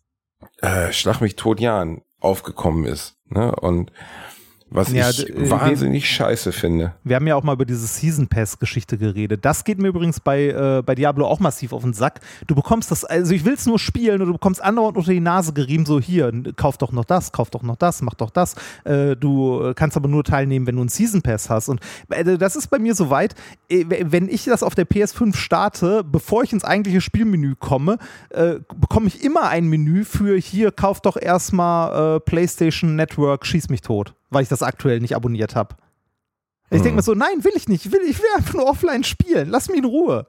äh, Schlag mich tot Jahren aufgekommen ist. Ne? Und was ja, ich d- wahnsinnig wir, scheiße finde. Wir haben ja auch mal über diese Season Pass-Geschichte geredet. Das geht mir übrigens bei, äh, bei Diablo auch massiv auf den Sack. Du bekommst das, also ich will es nur spielen und du bekommst andauernd unter die Nase gerieben, so hier, kauf doch noch das, kauf doch noch das, mach doch das. Äh, du kannst aber nur teilnehmen, wenn du einen Season Pass hast. Und äh, das ist bei mir so weit, äh, wenn ich das auf der P S fünf starte, bevor ich ins eigentliche Spielmenü komme, äh, bekomme ich immer ein Menü für hier, kauf doch erstmal äh, PlayStation Network, schieß mich tot, weil ich das aktuell nicht abonniert habe. Ich hm. denke mir so, nein, will ich nicht. Ich will, ich will einfach nur offline spielen. Lass mich in Ruhe.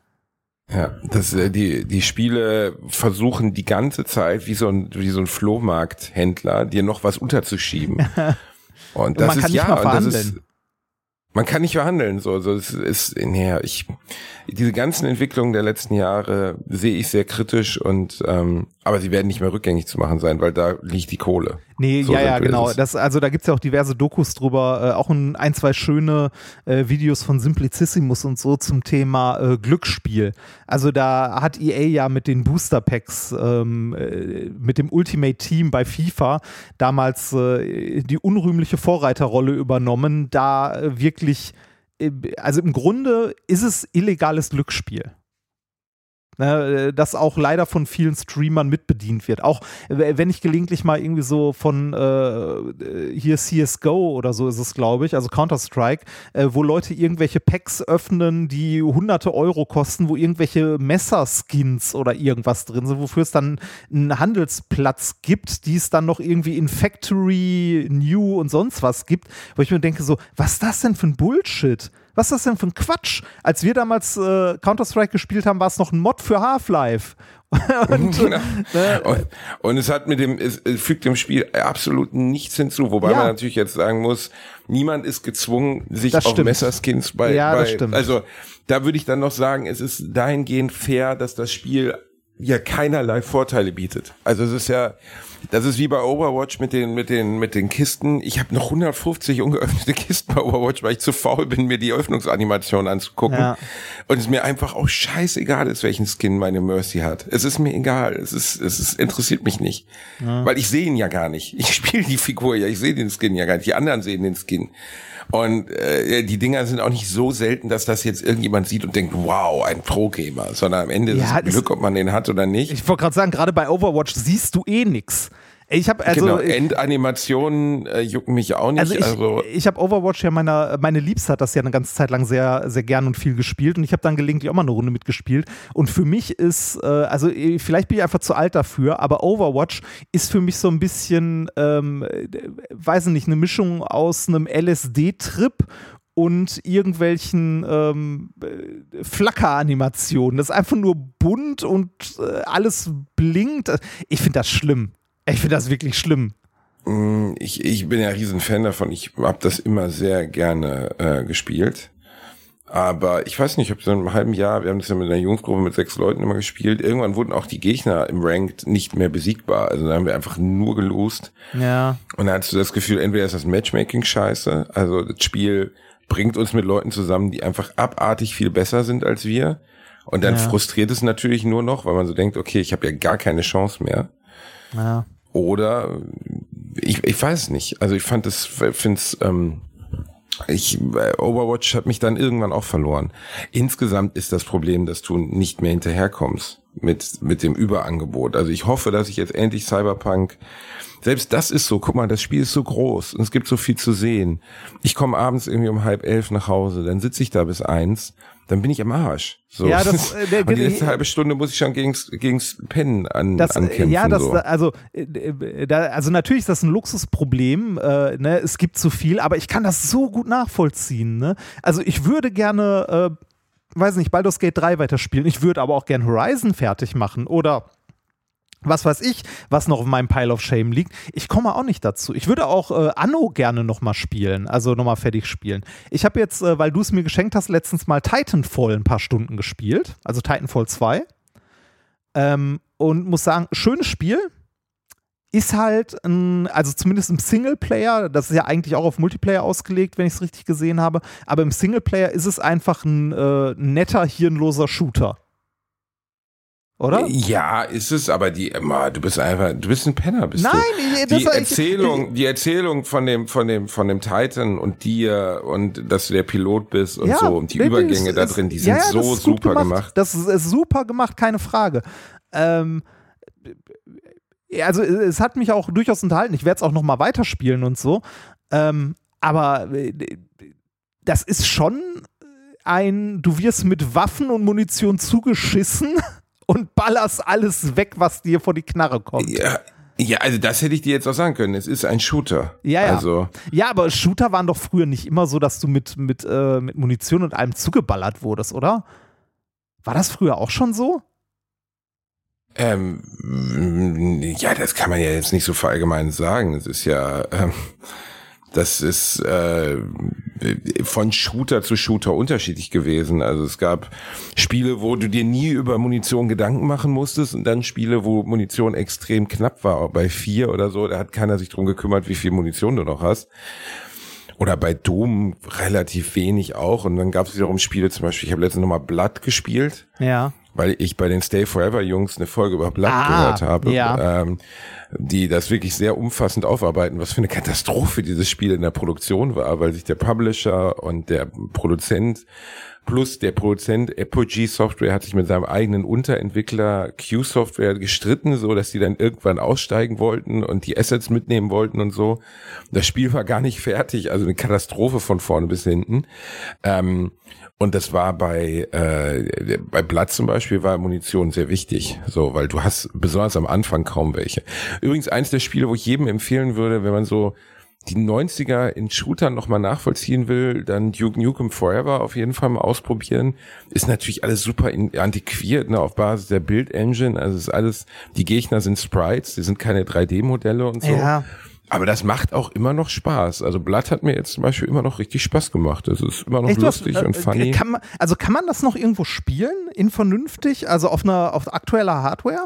Ja, das, äh, die, die Spiele versuchen die ganze Zeit, wie so ein, wie so ein Flohmarkthändler, dir noch was unterzuschieben. Und das man ist, kann nicht ja, mal und das verhandeln. ist, man kann nicht verhandeln, so, so, es ist, nee, ich, diese ganzen Entwicklungen der letzten Jahre sehe ich sehr kritisch und, ähm, aber sie werden nicht mehr rückgängig zu machen sein, weil da liegt die Kohle. Nee, So ja, ja, simpel genau. ist es. Das, also da gibt es ja auch diverse Dokus drüber, äh, auch ein, ein, zwei schöne äh, Videos von Simplicissimus und so zum Thema äh, Glücksspiel. Also da hat E A ja mit den Booster Packs, ähm, äh, mit dem Ultimate Team bei FIFA damals äh, die unrühmliche Vorreiterrolle übernommen, da äh, wirklich, äh, also im Grunde ist es illegales Glücksspiel. Ne, das auch leider von vielen Streamern mitbedient wird. Auch wenn ich gelegentlich mal irgendwie so von äh, hier C S G O oder so ist es, glaube ich, also Counter-Strike, äh, wo Leute irgendwelche Packs öffnen, die hunderte Euro kosten, wo irgendwelche Messerskins oder irgendwas drin sind, wofür es dann einen Handelsplatz gibt, die es dann noch irgendwie in Factory, New und sonst was gibt, wo ich mir denke so, was ist das denn für ein Bullshit? Was ist das denn für ein Quatsch? Als wir damals äh, Counter-Strike gespielt haben, war es noch ein Mod für Half-Life. und, genau. äh, und, und es hat mit dem, es, es fügt dem Spiel absolut nichts hinzu, wobei Ja. man natürlich jetzt sagen muss, niemand ist gezwungen, sich Das auf stimmt. Messerskins bei, Ja, bei das stimmt. also da würde ich dann noch sagen, es ist dahingehend fair, dass das Spiel ja keinerlei Vorteile bietet. Also es ist ja, das ist wie bei Overwatch mit den mit den mit den Kisten. Ich habe noch hundertfünfzig ungeöffnete Kisten bei Overwatch, weil ich zu faul bin, mir die Öffnungsanimation anzugucken. Ja. Und es mir einfach auch scheißegal ist, welchen Skin meine Mercy hat. Es ist mir egal. Es ist es ist, interessiert mich nicht, Ja. weil ich sehe ihn ja gar nicht. Ich spiele die Figur ja, ich sehe den Skin ja gar nicht. Die anderen sehen den Skin. Und äh, die Dinger sind auch nicht so selten, dass das jetzt irgendjemand sieht und denkt, wow, ein Pro-Gamer. Sondern am Ende Ja, ist es Glück, ob man den hat oder nicht. ich wollte gerade sagen, gerade bei Overwatch siehst du eh nix. Ich habe also genau, Endanimationen äh, jucken mich auch nicht. Also ich, Also, ich habe Overwatch ja, meine, meine Liebste hat das ja eine ganze Zeit lang sehr, sehr gern und viel gespielt und ich habe dann gelegentlich auch mal eine Runde mitgespielt und für mich ist, äh, also vielleicht bin ich einfach zu alt dafür, aber Overwatch ist für mich so ein bisschen, ähm, weiß ich nicht, eine Mischung aus einem L S D-Trip und irgendwelchen ähm, Flacker-Animationen. Das ist einfach nur bunt und äh, alles blinkt. Ich finde das schlimm. Ich finde das wirklich schlimm. ich, ich bin ja ein riesen Fan davon. Ich habe das immer sehr gerne äh, gespielt. Aber ich weiß nicht, ich habe so in einem halben Jahr, wir haben das ja mit einer Jungsgruppe mit sechs Leuten immer gespielt. Irgendwann wurden auch die Gegner im Ranked nicht mehr besiegbar. Also da haben wir einfach nur gelost. Ja. Und dann hast du das Gefühl, entweder ist das Matchmaking scheiße, also das Spiel bringt uns mit Leuten zusammen, die einfach abartig viel besser sind als wir. Und dann Ja. frustriert es natürlich nur noch, weil man so denkt, okay, ich habe ja gar keine Chance mehr. Ja. Oder ich, ich weiß nicht. Also ich fand es, finde es, ähm, Ich, äh, Overwatch hat mich dann irgendwann auch verloren. Insgesamt ist das Problem, dass du nicht mehr hinterherkommst mit, mit dem Überangebot. Also ich hoffe, dass ich jetzt endlich Cyberpunk, selbst das ist so, guck mal, das Spiel ist so groß und es gibt so viel zu sehen. Ich komme abends irgendwie um halb elf nach Hause, dann sitze ich da bis eins, dann bin ich am Arsch. So. Ja, das, äh, der, und die letzte halbe Stunde muss ich schon gegens, gegens Pennen an, das, ankämpfen. Ja, das, so. also, äh, da, also natürlich ist das ein Luxusproblem, äh, ne? Es gibt zu viel, aber ich kann das so gut nachvollziehen. Ne? Also ich würde gerne, äh, weiß nicht, Baldur's Gate drei weiterspielen, ich würde aber auch gerne Horizon fertig machen oder was weiß ich, was noch auf meinem Pile of Shame liegt. Ich komme auch nicht dazu. Ich würde auch äh, Anno gerne nochmal spielen, also nochmal fertig spielen. Ich habe jetzt, äh, weil du es mir geschenkt hast, letztens mal Titanfall ein paar Stunden gespielt, also Titanfall zwei. Ähm, und muss sagen, schönes Spiel. Ist halt, ein, also zumindest im Singleplayer, das ist ja eigentlich auch auf Multiplayer ausgelegt, wenn ich es richtig gesehen habe, aber im Singleplayer ist es einfach ein äh, netter, hirnloser Shooter. Oder? Ja, ist es, aber die immer, du bist einfach, du bist ein Penner, bist Nein, du. ich, das die Erzählung, ich, die Erzählung von dem, von dem, von dem Titan und dir und dass du der Pilot bist und ja, so und die das Übergänge ist, da drin, die sind ja, ja, so super gemacht. gemacht. Das ist, ist super gemacht, keine Frage. Ähm, also es hat mich auch durchaus unterhalten. Ich werde es auch noch mal weiterspielen und so. Ähm, aber das ist schon ein, du wirst mit Waffen und Munition zugeschissen und ballerst alles weg, was dir vor die Knarre kommt. Ja, ja, also das hätte ich dir jetzt auch sagen können. Es ist ein Shooter. Ja, ja. Also. Ja, aber Shooter waren doch früher nicht immer so, dass du mit, mit, äh, mit Munition und allem zugeballert wurdest, oder? War das früher auch schon so? Ähm, ja, das kann man ja jetzt nicht so verallgemeinern sagen. Das ist ja, ähm, das ist äh, von Shooter zu Shooter unterschiedlich gewesen. Also es gab Spiele, wo du dir nie über Munition Gedanken machen musstest und dann Spiele, wo Munition extrem knapp war. Bei vier oder so, da hat keiner sich drum gekümmert, wie viel Munition du noch hast. Oder bei Doom relativ wenig auch. Und dann gab es wiederum Spiele, zum Beispiel, ich habe letztens nochmal Blood gespielt. Ja. Weil ich bei den Stay Forever Jungs eine Folge über Blood ah, gehört habe, ja. ähm, die das wirklich sehr umfassend aufarbeiten, was für eine Katastrophe dieses Spiel in der Produktion war, weil sich der Publisher und der Produzent plus der Produzent Apogee Software hat sich mit seinem eigenen Unterentwickler Q Software gestritten, so dass die dann irgendwann aussteigen wollten und die Assets mitnehmen wollten und so. Das Spiel war gar nicht fertig, also eine Katastrophe von vorne bis hinten. Ähm, Und das war bei äh, bei Blood zum Beispiel war Munition sehr wichtig, so, weil du hast besonders am Anfang kaum welche. Übrigens eins der Spiele, wo ich jedem empfehlen würde, wenn man so die neunziger in Shootern nochmal nachvollziehen will, dann Duke Nukem Forever auf jeden Fall mal ausprobieren. Ist natürlich alles super in, antiquiert, ne, auf Basis der Build-Engine, also ist alles, die Gegner sind Sprites, die sind keine drei D Modelle und so. Ja. Aber das macht auch immer noch Spaß. Also Blood hat mir jetzt zum Beispiel immer noch richtig Spaß gemacht. Das ist immer noch Echt, lustig was, äh, und funny. Kann man, also kann man das noch irgendwo spielen? In vernünftig? Also auf einer auf aktueller Hardware?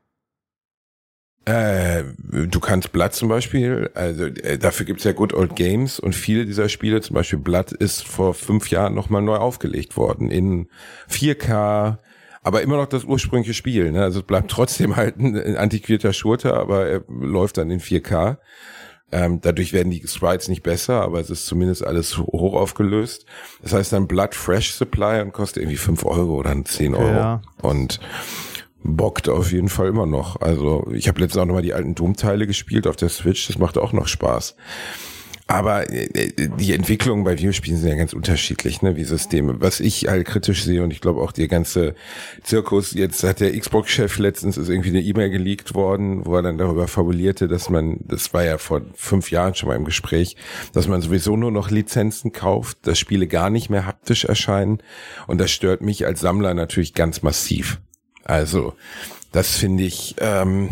Äh, du kannst Blood zum Beispiel, also äh, dafür gibt's ja Good Old Games und viele dieser Spiele, zum Beispiel Blood ist vor fünf Jahren nochmal neu aufgelegt worden in vier K, aber immer noch das ursprüngliche Spiel, ne? Also es bleibt trotzdem halt ein, ein antiquierter Shooter, aber er läuft dann in vier K. Ähm, dadurch werden die Sprites nicht besser, aber es ist zumindest alles hoch aufgelöst. Das heißt dann Blood Fresh Supply und kostet irgendwie fünf Euro oder zehn Euro. Ja. Und bockt auf jeden Fall immer noch. Also ich habe letztens auch nochmal die alten Doom-Teile gespielt auf der Switch, das macht auch noch Spaß. Aber die Entwicklungen bei Videospielen sind ja ganz unterschiedlich, ne, wie Systeme. Was ich halt kritisch sehe und ich glaube auch der ganze Zirkus, jetzt hat der Xbox-Chef letztens ist irgendwie eine E-Mail geleakt worden, wo er dann darüber fabulierte, dass man, das war ja vor fünf Jahren schon mal im Gespräch, dass man sowieso nur noch Lizenzen kauft, dass Spiele gar nicht mehr haptisch erscheinen und das stört mich als Sammler natürlich ganz massiv. Also, das finde ich, ähm,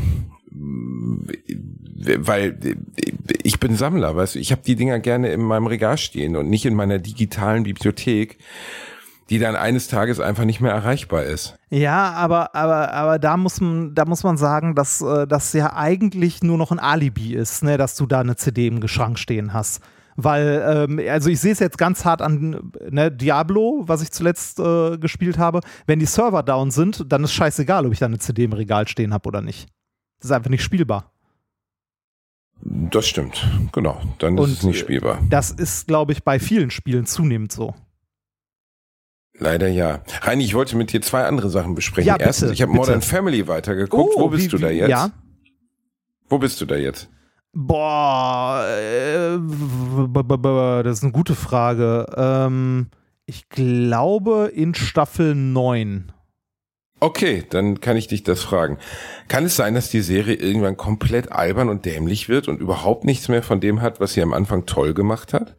weil ich bin Sammler, weißt du, ich habe die Dinger gerne in meinem Regal stehen und nicht in meiner digitalen Bibliothek, die dann eines Tages einfach nicht mehr erreichbar ist. Ja, aber aber aber da muss man da muss man sagen, dass das ja eigentlich nur noch ein Alibi ist, ne, dass du da eine C D im Schrank stehen hast. Weil, ähm, also ich sehe es jetzt ganz hart an, ne, Diablo, was ich zuletzt äh, gespielt habe. Wenn die Server down sind, dann ist scheißegal, ob ich da eine C D im Regal stehen habe oder nicht. Das ist einfach nicht spielbar. Das stimmt, genau. Dann ist Und es nicht spielbar. Das ist, glaube ich, bei vielen Spielen zunehmend so. Leider ja. Reini, ich wollte mit dir zwei andere Sachen besprechen. Ja, bitte, Erstens, ich habe bitte. Modern Family weitergeguckt. Oh, Wo bist wie, du da wie, jetzt? Ja. Wo bist du da jetzt? Boah, äh, b- b- b- das ist eine gute Frage. Ähm, ich glaube in Staffel neun. Okay, dann kann ich dich das fragen. Kann es sein, dass die Serie irgendwann komplett albern und dämlich wird und überhaupt nichts mehr von dem hat, was sie am Anfang toll gemacht hat?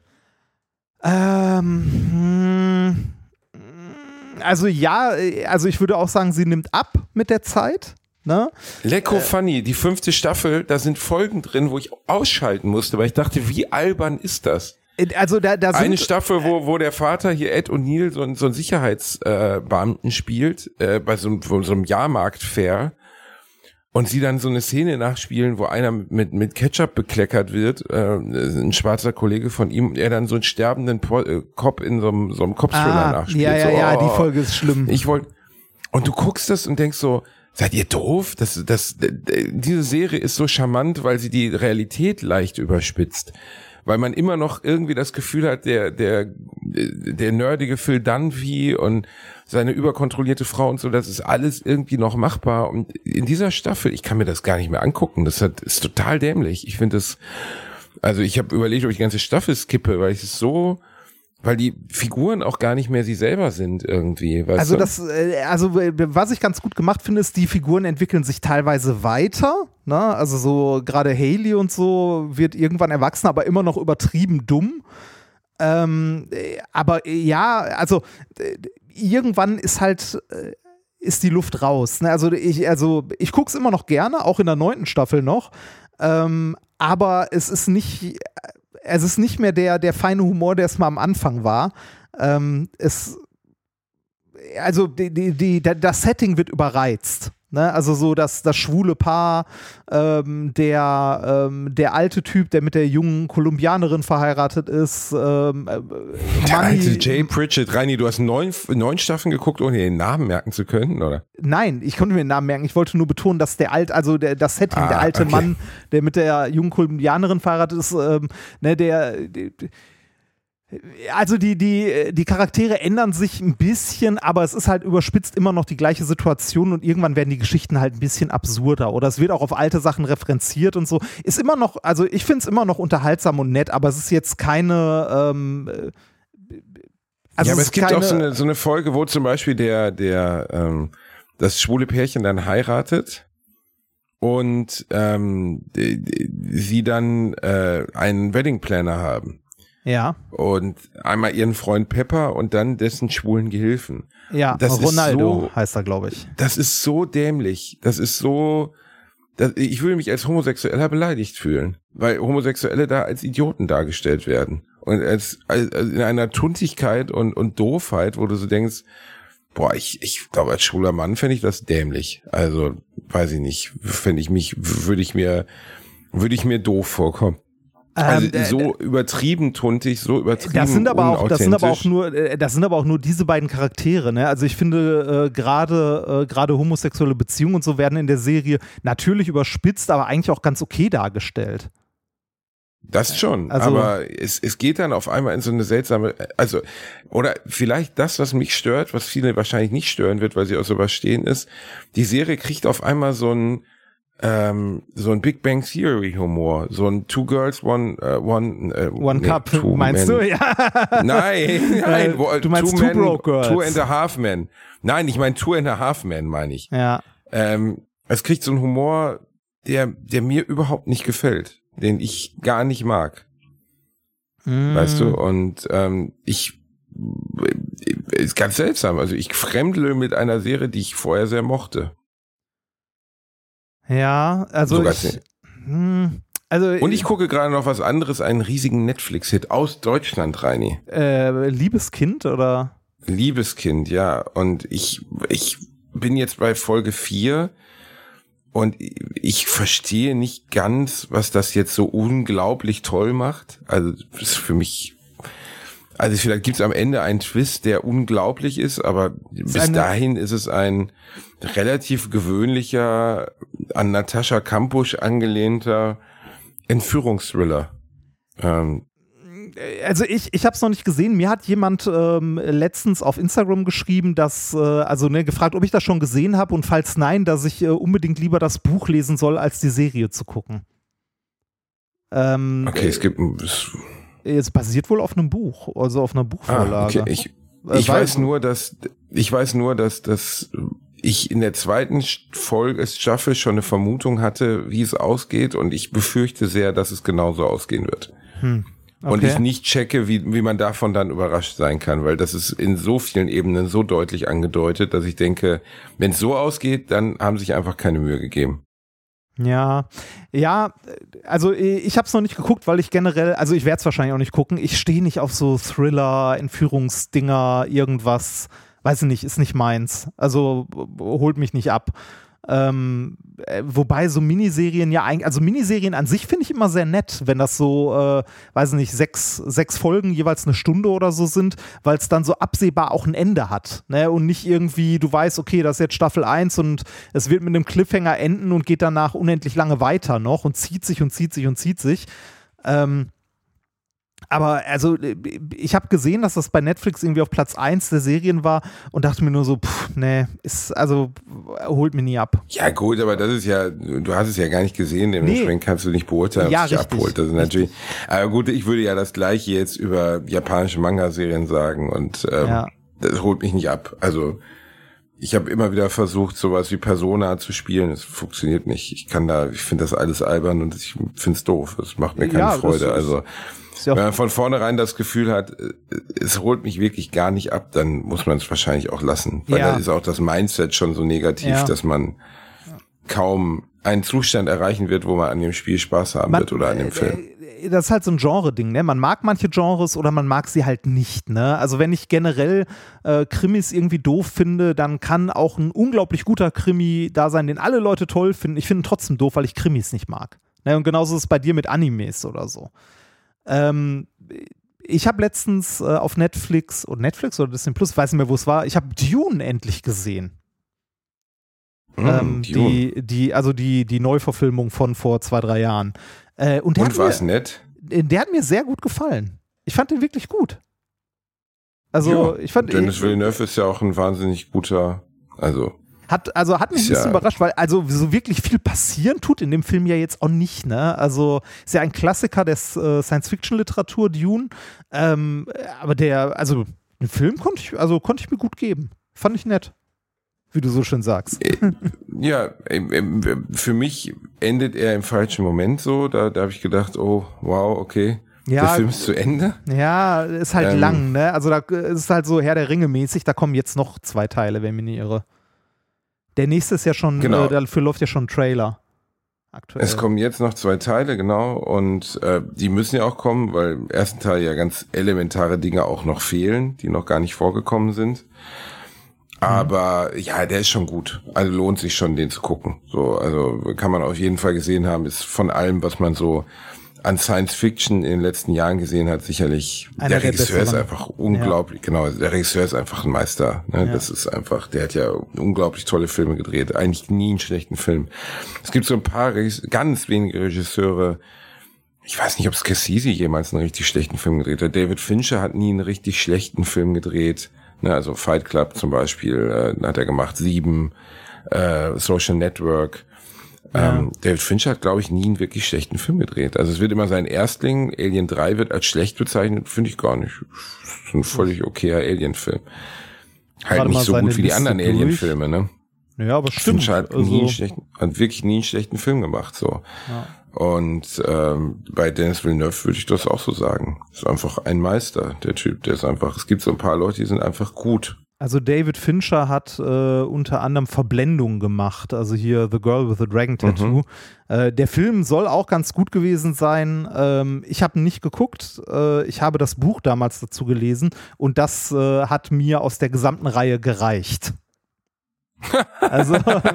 Ähm, hm, also ja, also ich würde auch sagen, sie nimmt ab mit der Zeit. Ne? Lecko Äh. Funny, die fünfte Staffel, da sind Folgen drin, wo ich ausschalten musste, weil ich dachte, wie albern ist das? Also da, da sind Eine Staffel, wo, wo der Vater hier Ed O'Neill so, so einen Sicherheitsbeamten äh, spielt, äh, bei so, so einem Jahrmarkt-Fair. Und sie dann so eine Szene nachspielen, wo einer mit, mit Ketchup bekleckert wird, äh, ein schwarzer Kollege von ihm, er dann so einen sterbenden Po- äh, Cop in so einem, so einem Cop-Thriller ah, nachspielt. Ja, ja, so, ja, oh, die Folge ist schlimm. Ich wollte, und du guckst das und denkst so, seid ihr doof? Das, das, diese Serie ist so charmant, weil sie die Realität leicht überspitzt. Weil man immer noch irgendwie das Gefühl hat, der, der, der nerdige Phil Dunphy und seine überkontrollierte Frau und so, das ist alles irgendwie noch machbar. Und in dieser Staffel, ich kann mir das gar nicht mehr angucken. Das hat, ist total dämlich. Ich finde das, also ich habe überlegt, ob ich die ganze Staffel skippe, weil ich es so, weil die Figuren auch gar nicht mehr sie selber sind irgendwie. Weißt Also du? das, äh, also äh, was ich ganz gut gemacht finde, ist, die Figuren entwickeln sich teilweise weiter. Ne? Also so gerade Hayley und so wird irgendwann erwachsen, aber immer noch übertrieben dumm. Ähm, äh, aber äh, ja, also äh, irgendwann ist halt äh, ist die Luft raus. Ne? Also ich, also ich gucke es immer noch gerne, auch in der neunten Staffel noch. Ähm, aber es ist nicht Es ist nicht mehr der, der feine Humor, der es mal am Anfang war. Ähm, es, also die, die, die, das Setting wird überreizt. Ne? Also so das, das schwule Paar, ähm, der, ähm, der alte Typ, der mit der jungen Kolumbianerin verheiratet ist. Ähm, äh, der Money, alte Jay Pritchett. Reini, du hast neun, neun Staffeln geguckt, ohne den Namen merken zu können, oder? Nein, ich konnte mir den Namen merken. Ich wollte nur betonen, dass der alt, also der, das Setting, Ah, der alte okay. Mann, der mit der jungen Kolumbianerin verheiratet ist, ähm, ne, der, der also die, die, die Charaktere ändern sich ein bisschen, aber es ist halt überspitzt immer noch die gleiche Situation und irgendwann werden die Geschichten halt ein bisschen absurder oder es wird auch auf alte Sachen referenziert und so. Ist immer noch, also ich finde es immer noch unterhaltsam und nett, aber es ist jetzt keine ähm, also ja, aber es, ist gibt keine, auch so eine, so eine Folge, wo zum Beispiel der, der, ähm, das schwule Pärchen dann heiratet und ähm, die, die, sie dann äh, einen Wedding Planner haben. Ja. Und einmal ihren Freund Pepper und dann dessen schwulen Gehilfen. Ja, das Ronaldo ist so, heißt er, glaube ich. Das ist so dämlich. Das ist so, das, ich würde mich als Homosexueller beleidigt fühlen, weil Homosexuelle da als Idioten dargestellt werden. Und als, als in einer Tuntigkeit und, und Doofheit, wo du so denkst, boah, ich, ich glaube, als schwuler Mann fände ich das dämlich. Also, weiß ich nicht, fände ich mich, würde ich mir, würde ich mir doof vorkommen. Also Ähm, so übertrieben tuntig, so übertrieben Das sind aber auch, das sind aber auch unauthentisch. nur, äh, das sind aber auch nur diese beiden Charaktere. Ne? Also ich finde äh, gerade äh, gerade homosexuelle Beziehungen und so werden in der Serie natürlich überspitzt, aber eigentlich auch ganz okay dargestellt. Das schon, Also- aber es, es geht dann auf einmal in so eine seltsame, also, oder vielleicht das, was mich stört, was viele wahrscheinlich nicht stören wird, weil sie auch sowas stehen, ist, die Serie kriegt auf einmal so ein, ähm, so ein Big Bang Theory Humor, so ein Two Girls, One, uh, One, äh, One nee, Cup, two meinst men. du? Ja. Nein, nein, wo, Du meinst two, Two men, Broke Girls. Two and a Half Men. Nein, ich meine Two and a Half Men, meine ich. Ja. Ähm, es kriegt so einen Humor, der, der mir überhaupt nicht gefällt, den ich gar nicht mag. Mm. Weißt du, und ähm, ich ist ganz seltsam. Also ich fremdle mit einer Serie, die ich vorher sehr mochte. Ja, also Sogar ich, zehn. hm, also Und ich gucke gerade noch was anderes, einen riesigen Netflix-Hit aus Deutschland, Reini. äh, Liebeskind oder? Liebeskind, ja. Und ich, ich bin jetzt bei Folge vier und ich verstehe nicht ganz, was das jetzt so unglaublich toll macht. Also das ist für mich, also vielleicht gibt es am Ende einen Twist, der unglaublich ist, aber bis eine- dahin ist es ein relativ gewöhnlicher, an Natascha Kampusch angelehnter Entführungsthriller. Ähm, Also ich, ich habe es noch nicht gesehen. Mir hat jemand ähm, letztens auf Instagram geschrieben, dass, äh, also ne, gefragt, ob ich das schon gesehen habe und falls nein, dass ich äh, unbedingt lieber das Buch lesen soll, als die Serie zu gucken. Ähm, okay, es gibt es, es basiert wohl auf einem Buch, also auf einer Buchvorlage. Ah, okay. Ich, ich äh, weiß nur, dass ich weiß nur, dass dass ich in der zweiten Folge Staffel schon eine Vermutung hatte, wie es ausgeht, und ich befürchte sehr, dass es genauso ausgehen wird. Hm. Okay. Und ich nicht checke, wie, wie man davon dann überrascht sein kann, weil das ist in so vielen Ebenen so deutlich angedeutet, dass ich denke, wenn es so ausgeht, dann haben sich einfach keine Mühe gegeben. Ja, ja, also ich habe es noch nicht geguckt, weil ich generell, also ich werde es wahrscheinlich auch nicht gucken, ich stehe nicht auf so Thriller, Entführungsdinger, irgendwas, weiß ich nicht, ist nicht meins, also holt mich nicht ab. Ähm, wobei so Miniserien ja eigentlich, also Miniserien an sich finde ich immer sehr nett, wenn das so, äh, weiß ich nicht, sechs, sechs Folgen jeweils eine Stunde oder so sind, weil es dann so absehbar auch ein Ende hat, ne? Und nicht irgendwie, du weißt, okay, das ist jetzt Staffel eins und es wird mit einem Cliffhanger enden und geht danach unendlich lange weiter noch und zieht sich und zieht sich und zieht sich. Ähm, Aber also ich habe gesehen, dass das bei Netflix irgendwie auf Platz eins der Serien war und dachte mir nur so, pff, nee, ist, also holt mir nie ab. Ja gut, aber das ist ja, du hast es ja gar nicht gesehen, dementsprechend nee. kannst du nicht beurteilen, ja, was dich richtig. abholt. Das ist natürlich, aber gut, ich würde ja das Gleiche jetzt über japanische Manga-Serien sagen und ähm, ja. das holt mich nicht ab. Also ich habe immer wieder versucht, sowas wie Persona zu spielen. Es funktioniert nicht. Ich kann da, ich finde das alles albern und ich finde es doof. Das macht mir keine ja, Freude. Also wenn man von vornherein das Gefühl hat, es holt mich wirklich gar nicht ab, dann muss man es wahrscheinlich auch lassen. Weil ja. da ist auch das Mindset schon so negativ, ja. dass man kaum einen Zustand erreichen wird, wo man an dem Spiel Spaß haben man, wird oder an dem Film. Das ist halt so ein Genre-Ding, ne? Man mag manche Genres oder man mag sie halt nicht, ne? Also wenn ich generell äh, Krimis irgendwie doof finde, dann kann auch ein unglaublich guter Krimi da sein, den alle Leute toll finden. Ich finde ihn trotzdem doof, weil ich Krimis nicht mag. Ne? Und genauso ist es bei dir mit Animes oder so. Ähm, ich habe letztens äh, auf Netflix, oder Netflix oder Disney Plus, weiß nicht mehr, wo es war, ich habe Dune endlich gesehen. Mm, ähm, die, die, also die, die Neuverfilmung von vor zwei, drei Jahren. Äh, und und war es nett? Der hat mir sehr gut gefallen. Ich fand den wirklich gut. Also, ja, ich fand. Denis Villeneuve ist ja auch ein wahnsinnig guter, also. Hat, also hat mich ein bisschen ja überrascht, weil also so wirklich viel passieren tut in dem Film ja jetzt auch nicht, ne? Also ist ja ein Klassiker des äh, Science-Fiction-Literatur, Dune. Ähm, aber der, also den Film konnte ich, also konnte ich mir gut geben. Fand ich nett, wie du so schön sagst. Ja, für mich endet er im falschen Moment so. Da, da habe ich gedacht, oh, wow, okay. Ja, der Film ist zu Ende. Ja, ist halt ähm, lang, ne? Also da ist halt so Herr der Ringe mäßig. Da kommen jetzt noch zwei Teile, wenn mich nicht irre. Der nächste ist ja schon, genau. äh, dafür läuft ja schon ein Trailer. Aktuell. Es kommen jetzt noch zwei Teile, genau, und äh, die müssen ja auch kommen, weil im ersten Teil ja ganz elementare Dinge auch noch fehlen, die noch gar nicht vorgekommen sind. Aber mhm. ja, der ist schon gut. Also lohnt sich schon, den zu gucken. So, also kann man auf jeden Fall gesehen haben, ist von allem, was man so an Science Fiction in den letzten Jahren gesehen hat, sicherlich, Einer der Regisseur der ist einfach unglaublich, ja. genau, der Regisseur ist einfach ein Meister, ne? Ja. Das ist einfach, der hat ja unglaublich tolle Filme gedreht, eigentlich nie einen schlechten Film. Es gibt so ein paar, ganz wenige Regisseure, ich weiß nicht, ob Scorsese jemals einen richtig schlechten Film gedreht hat. David Fincher hat nie einen richtig schlechten Film gedreht, ne? Also Fight Club zum Beispiel, äh, hat er gemacht, Sieben, äh, Social Network. Ja. Ähm, David Fincher hat, glaube ich, nie einen wirklich schlechten Film gedreht. Also es wird immer sein Erstling, Alien drei wird als schlecht bezeichnet, finde ich gar nicht. Das ist ein völlig okayer Alien-Film. Halt Gerade nicht so gut wie die anderen Alien-Filme, ne? Ja, aber stimmt. Fincher hat, also nie einen schlechten, hat wirklich nie einen schlechten Film gemacht, so. Ja. Und ähm, bei Denis Villeneuve würde ich das auch so sagen. Das ist einfach ein Meister, der Typ. Der ist einfach, es gibt so ein paar Leute, die sind einfach gut. Also David Fincher hat äh, unter anderem Verblendung gemacht, also hier The Girl with the Dragon Tattoo. Mhm. Äh, der Film soll auch ganz gut gewesen sein. Ähm, ich habe ihn nicht geguckt, äh, ich habe das Buch damals dazu gelesen und das äh, hat mir aus der gesamten Reihe gereicht. Also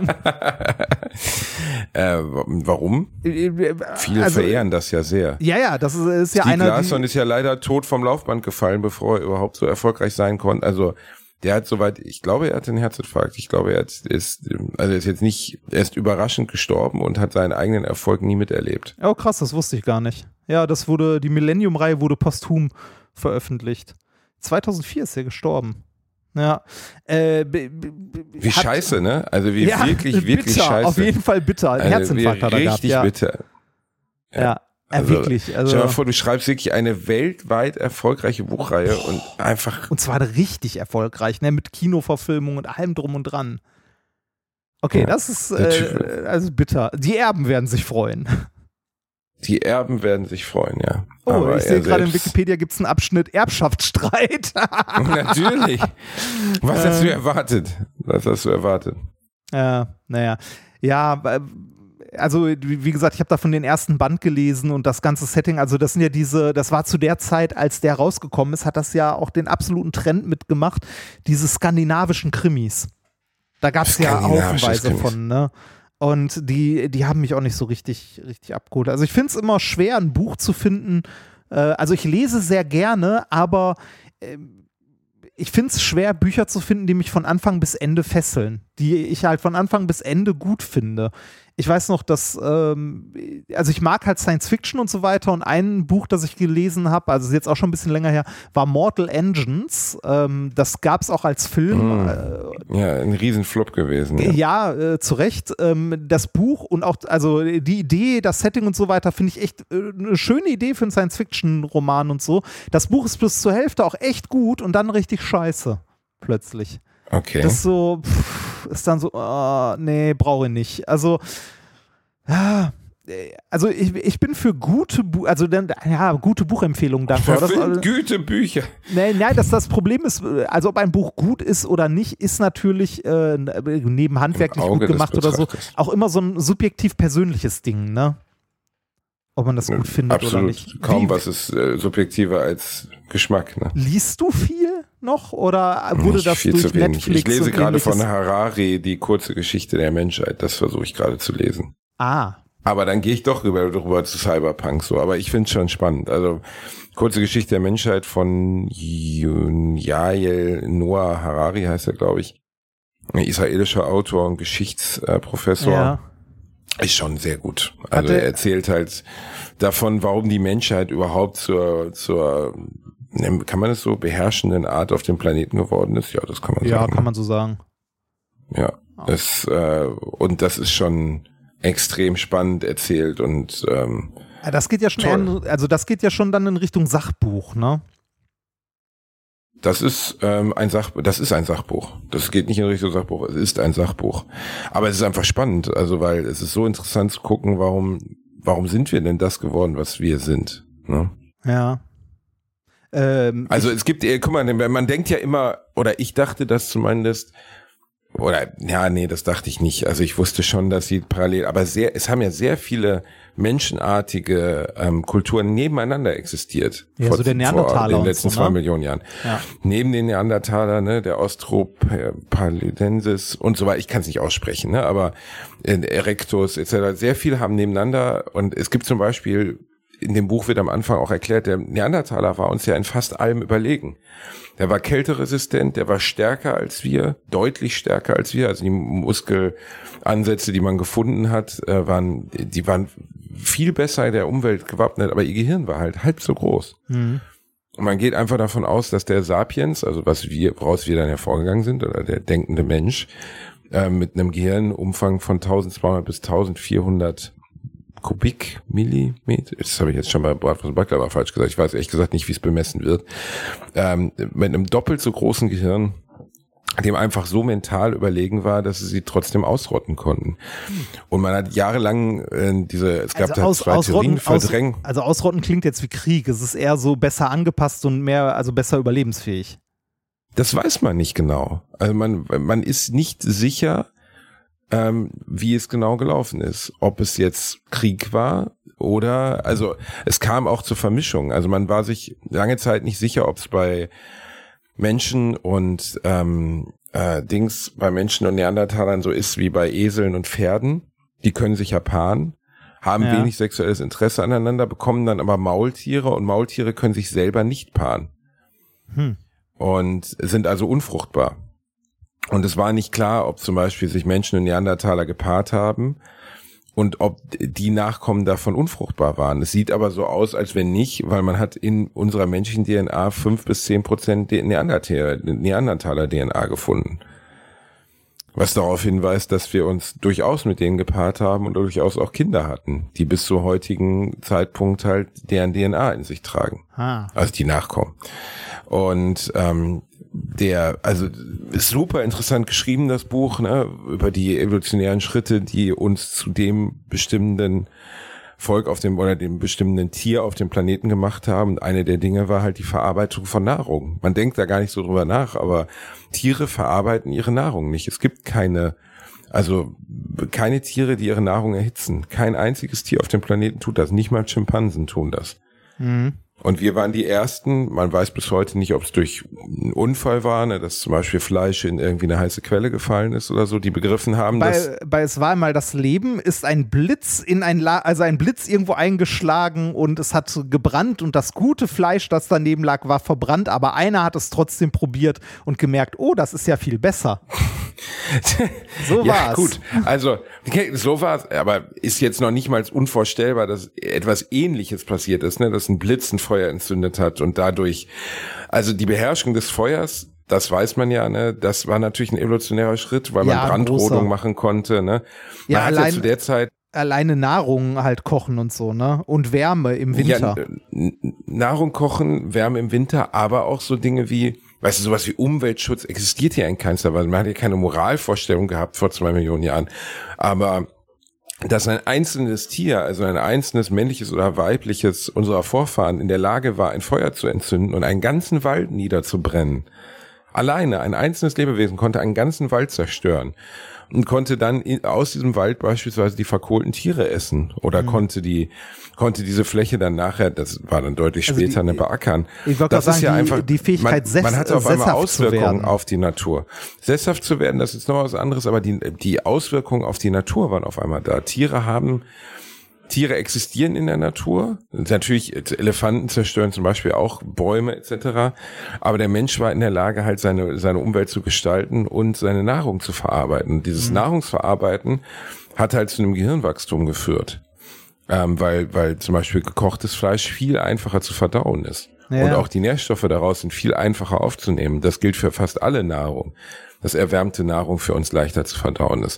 äh, warum? Viele also, verehren das ja sehr. Ja, ja, das ist, ist ja Stieg einer. Larsson ist ja leider tot vom Laufband gefallen, bevor er überhaupt so erfolgreich sein konnte. Also der hat soweit, ich glaube, er hat einen Herzinfarkt. Ich glaube, er hat, ist, also er ist jetzt nicht, er ist überraschend gestorben und hat seinen eigenen Erfolg nie miterlebt. Oh krass, das wusste ich gar nicht. Ja, das wurde, die Millennium-Reihe wurde posthum veröffentlicht. zweitausendvier ist er gestorben. Ja. Äh, b- b- Wie hat, scheiße, ne? Also wie ja, wirklich, wirklich bitter, scheiße. Auf jeden Fall bitter. Ein also Herzinfarkt hat er gehabt. Richtig Ja, bitter. ja. ja Also, wirklich. Also, stell dir mal vor, du schreibst wirklich eine weltweit erfolgreiche Buchreihe und einfach. Und zwar richtig erfolgreich, ne? Mit Kinoverfilmung und allem drum und dran. Okay, Ja, das ist äh, also bitter. Die Erben werden sich freuen. Die Erben werden sich freuen, ja. Oh, Aber ich sehe er gerade in selbst- Wikipedia gibt es einen Abschnitt Erbschaftsstreit. Natürlich. Was hast du erwartet? Was hast du erwartet? Ja, naja. Ja, äh, also wie wie gesagt, ich habe da von den ersten Band gelesen und das ganze Setting, also das sind ja diese, das war zu der Zeit, als der rausgekommen ist, hat das ja auch den absoluten Trend mitgemacht, diese skandinavischen Krimis. Da gab es ja Skandinavisches haufenweise Krimis. von, ne? Und die, die haben mich auch nicht so richtig, richtig abgeholt. Also ich finde es immer schwer, ein Buch zu finden. Äh, also ich lese sehr gerne, aber äh, ich finde es schwer, Bücher zu finden, die mich von Anfang bis Ende fesseln, die ich halt von Anfang bis Ende gut finde. Ich weiß noch, dass, ähm, also ich mag halt Science Fiction und so weiter und ein Buch, das ich gelesen habe, also ist jetzt auch schon ein bisschen länger her, war Mortal Engines. Ähm, das gab es auch als Film. Mm. Äh, Ja, ein Riesenflop gewesen. Ja. ja, äh, zu Recht. Ähm, das Buch und auch, also die Idee, das Setting und so weiter, finde ich echt äh, eine schöne Idee für einen Science-Fiction-Roman und so. Das Buch ist bis zur Hälfte auch echt gut und dann richtig scheiße. Plötzlich. Okay. Das so, pff, ist dann so, ah, nee, brauche ich nicht. Also, ja, also ich, ich bin für gute, Bu also dann, ja, gute Buchempfehlungen dafür. Das, Verfilmt Gütebücher. Nein, nein, dass das Problem ist, also ob ein Buch gut ist oder nicht, ist natürlich äh, neben handwerklich Im gut Auge des gemacht oder so Betrachters. auch immer so ein subjektiv persönliches Ding, ne? Ob man das gut findet Absolut. oder nicht. Kaum Wie, was ist äh, subjektiver als Geschmack. Ne? Liest du viel noch oder wurde Nicht das viel durch zu wenig. Netflix Ich lese und gerade von ähnliches- Harari die kurze Geschichte der Menschheit. Das versuche ich gerade zu lesen. Ah, Aber dann gehe ich doch rüber, rüber zu Cyberpunk so. Aber ich finde es schon spannend. Also kurze Geschichte der Menschheit von Yael Noah Harari heißt er, glaube ich. Ein israelischer Autor und Geschichtsprofessor. ja. Ist schon sehr gut. Also Hatte- er erzählt halt davon, warum die Menschheit überhaupt zur, zur, kann man es so, beherrschenden Art auf dem Planeten geworden ist. Ja, das kann man Ja, sagen. kann man so sagen. Ja, das, äh, und das ist schon extrem spannend erzählt und ähm, Ja, das geht ja schon, eher, in- also das geht ja schon dann in Richtung Sachbuch, ne? das ist ähm, ein Sach, das ist ein Sachbuch. Das geht nicht in Richtung Sachbuch, es ist ein Sachbuch. Aber es ist einfach spannend, also weil es ist so interessant zu gucken, warum, warum sind wir denn das geworden, was wir sind, ne? Ja. Ähm, Also es gibt, äh, guck mal, man denkt ja immer, oder ich dachte das zumindest, oder ja, nee, das dachte ich nicht. Also ich wusste schon, dass sie parallel, aber sehr, es haben ja sehr viele menschenartige ähm, Kulturen nebeneinander existiert. Ja, so der Neandertaler vor den und letzten so, zwei ne? Millionen Jahren. Ja. Neben den Neandertaler, ne, der Australopithecus und so weiter, ich kann es nicht aussprechen, ne, aber äh, Erectus et cetera. Sehr viele haben nebeneinander und es gibt zum Beispiel, in dem Buch wird am Anfang auch erklärt, der Neandertaler war uns ja in fast allem überlegen. Der war kälteresistent, der war stärker als wir, deutlich stärker als wir. Also die Muskelansätze, die man gefunden hat, äh, waren, die waren viel besser der Umwelt gewappnet, aber ihr Gehirn war halt halb so groß. Mhm. Und man geht einfach davon aus, dass der Sapiens, also was wir, woraus wir dann hervorgegangen sind, oder der denkende Mensch, äh, mit einem Gehirnumfang von eintausendzweihundert bis eintausendvierhundert Kubikmillimeter, das habe ich jetzt schon bei Bratwurst und Baklava falsch gesagt, ich weiß ehrlich gesagt nicht, wie es bemessen wird, ähm, mit einem doppelt so großen Gehirn, dem einfach so mental überlegen war, dass sie sie trotzdem ausrotten konnten. Und man hat jahrelang äh, diese, es gab also da aus, zwei ausrotten, Theorien, verdrängen. aus, also ausrotten klingt jetzt wie Krieg. Es ist eher so besser angepasst und mehr, also besser überlebensfähig. Das weiß man nicht genau. Also man, man ist nicht sicher, ähm, wie es genau gelaufen ist. Ob es jetzt Krieg war oder, also es kam auch zur Vermischung. Also man war sich lange Zeit nicht sicher, ob es bei Menschen und ähm, äh, Dings, bei Menschen und Neandertalern so ist wie bei Eseln und Pferden. Die können sich ja paaren, haben Ja. wenig sexuelles Interesse aneinander, bekommen dann aber Maultiere und Maultiere können sich selber nicht paaren. Hm. und sind also unfruchtbar. Und es war nicht klar, ob zum Beispiel sich Menschen und Neandertaler gepaart haben und ob die Nachkommen davon unfruchtbar waren. Es sieht aber so aus, als wenn nicht, weil man hat in unserer menschlichen D N A fünf bis zehn Prozent Neandertaler-D N A gefunden. Was darauf hinweist, dass wir uns durchaus mit denen gepaart haben und durchaus auch Kinder hatten, die bis zum heutigen Zeitpunkt halt deren D N A in sich tragen. Ah. Also die Nachkommen. Und ähm, der, also ist super interessant geschrieben, das Buch, ne, über die evolutionären Schritte, die uns zu dem bestimmenden Volk auf dem oder dem bestimmenden Tier auf dem Planeten gemacht haben. Und eine der Dinge war halt die Verarbeitung von Nahrung. Man denkt da gar nicht so drüber nach, aber Tiere verarbeiten ihre Nahrung nicht. Es gibt keine, also keine Tiere, die ihre Nahrung erhitzen. Kein einziges Tier auf dem Planeten tut das. Nicht mal Schimpansen tun das. Mhm. Und wir waren die Ersten, man weiß bis heute nicht, ob es durch einen Unfall war, ne, dass zum Beispiel Fleisch in irgendwie eine heiße Quelle gefallen ist oder so, die begriffen haben, bei, dass... Bei Es war einmal das Leben ist ein Blitz in ein, La- also ein Blitz irgendwo eingeschlagen und es hat gebrannt und das gute Fleisch, das daneben lag, war verbrannt, aber einer hat es trotzdem probiert und gemerkt, oh, das ist ja viel besser. So war's. Ja, gut. Also, okay, so war's, aber ist jetzt noch nicht mal unvorstellbar, dass etwas Ähnliches passiert ist, ne, dass ein Blitz ein Feuer entzündet hat und dadurch, also die Beherrschung des Feuers, das weiß man ja, ne, das war natürlich ein evolutionärer Schritt, weil man ja, Brandrodung großer. machen konnte, ne. Man ja, hat allein, ja zu der Zeit alleine Nahrung halt kochen und so, ne, und Wärme im Winter. Ja, Nahrung kochen, Wärme im Winter, aber auch so Dinge wie, weißt du, sowas wie Umweltschutz existiert hier in keinster Weise. Man hat ja keine Moralvorstellung gehabt vor zwei Millionen Jahren. Aber dass ein einzelnes Tier, also ein einzelnes männliches oder weibliches unserer Vorfahren in der Lage war, ein Feuer zu entzünden und einen ganzen Wald niederzubrennen. Alleine, ein einzelnes Lebewesen konnte einen ganzen Wald zerstören und konnte dann in, aus diesem Wald beispielsweise die verkohlten Tiere essen oder mhm. konnte die konnte diese Fläche dann nachher, das war dann deutlich also später, die, eine beackern. Ich wollte gerade sagen, ja die, einfach, die Fähigkeit, man, man hatte auf einmal Auswirkungen zu auf die Natur. Sesshaft zu werden, das ist noch was anderes, aber die, die Auswirkungen auf die Natur waren auf einmal da. Tiere haben Tiere existieren in der Natur. Natürlich, Elefanten zerstören zum Beispiel auch Bäume et cetera. Aber der Mensch war in der Lage, halt seine seine Umwelt zu gestalten und seine Nahrung zu verarbeiten. Dieses mhm. Nahrungsverarbeiten hat halt zu einem Gehirnwachstum geführt, ähm, weil weil zum Beispiel gekochtes Fleisch viel einfacher zu verdauen ist. Ja. Und auch die Nährstoffe daraus sind viel einfacher aufzunehmen. Das gilt für fast alle Nahrung, dass erwärmte Nahrung für uns leichter zu verdauen ist.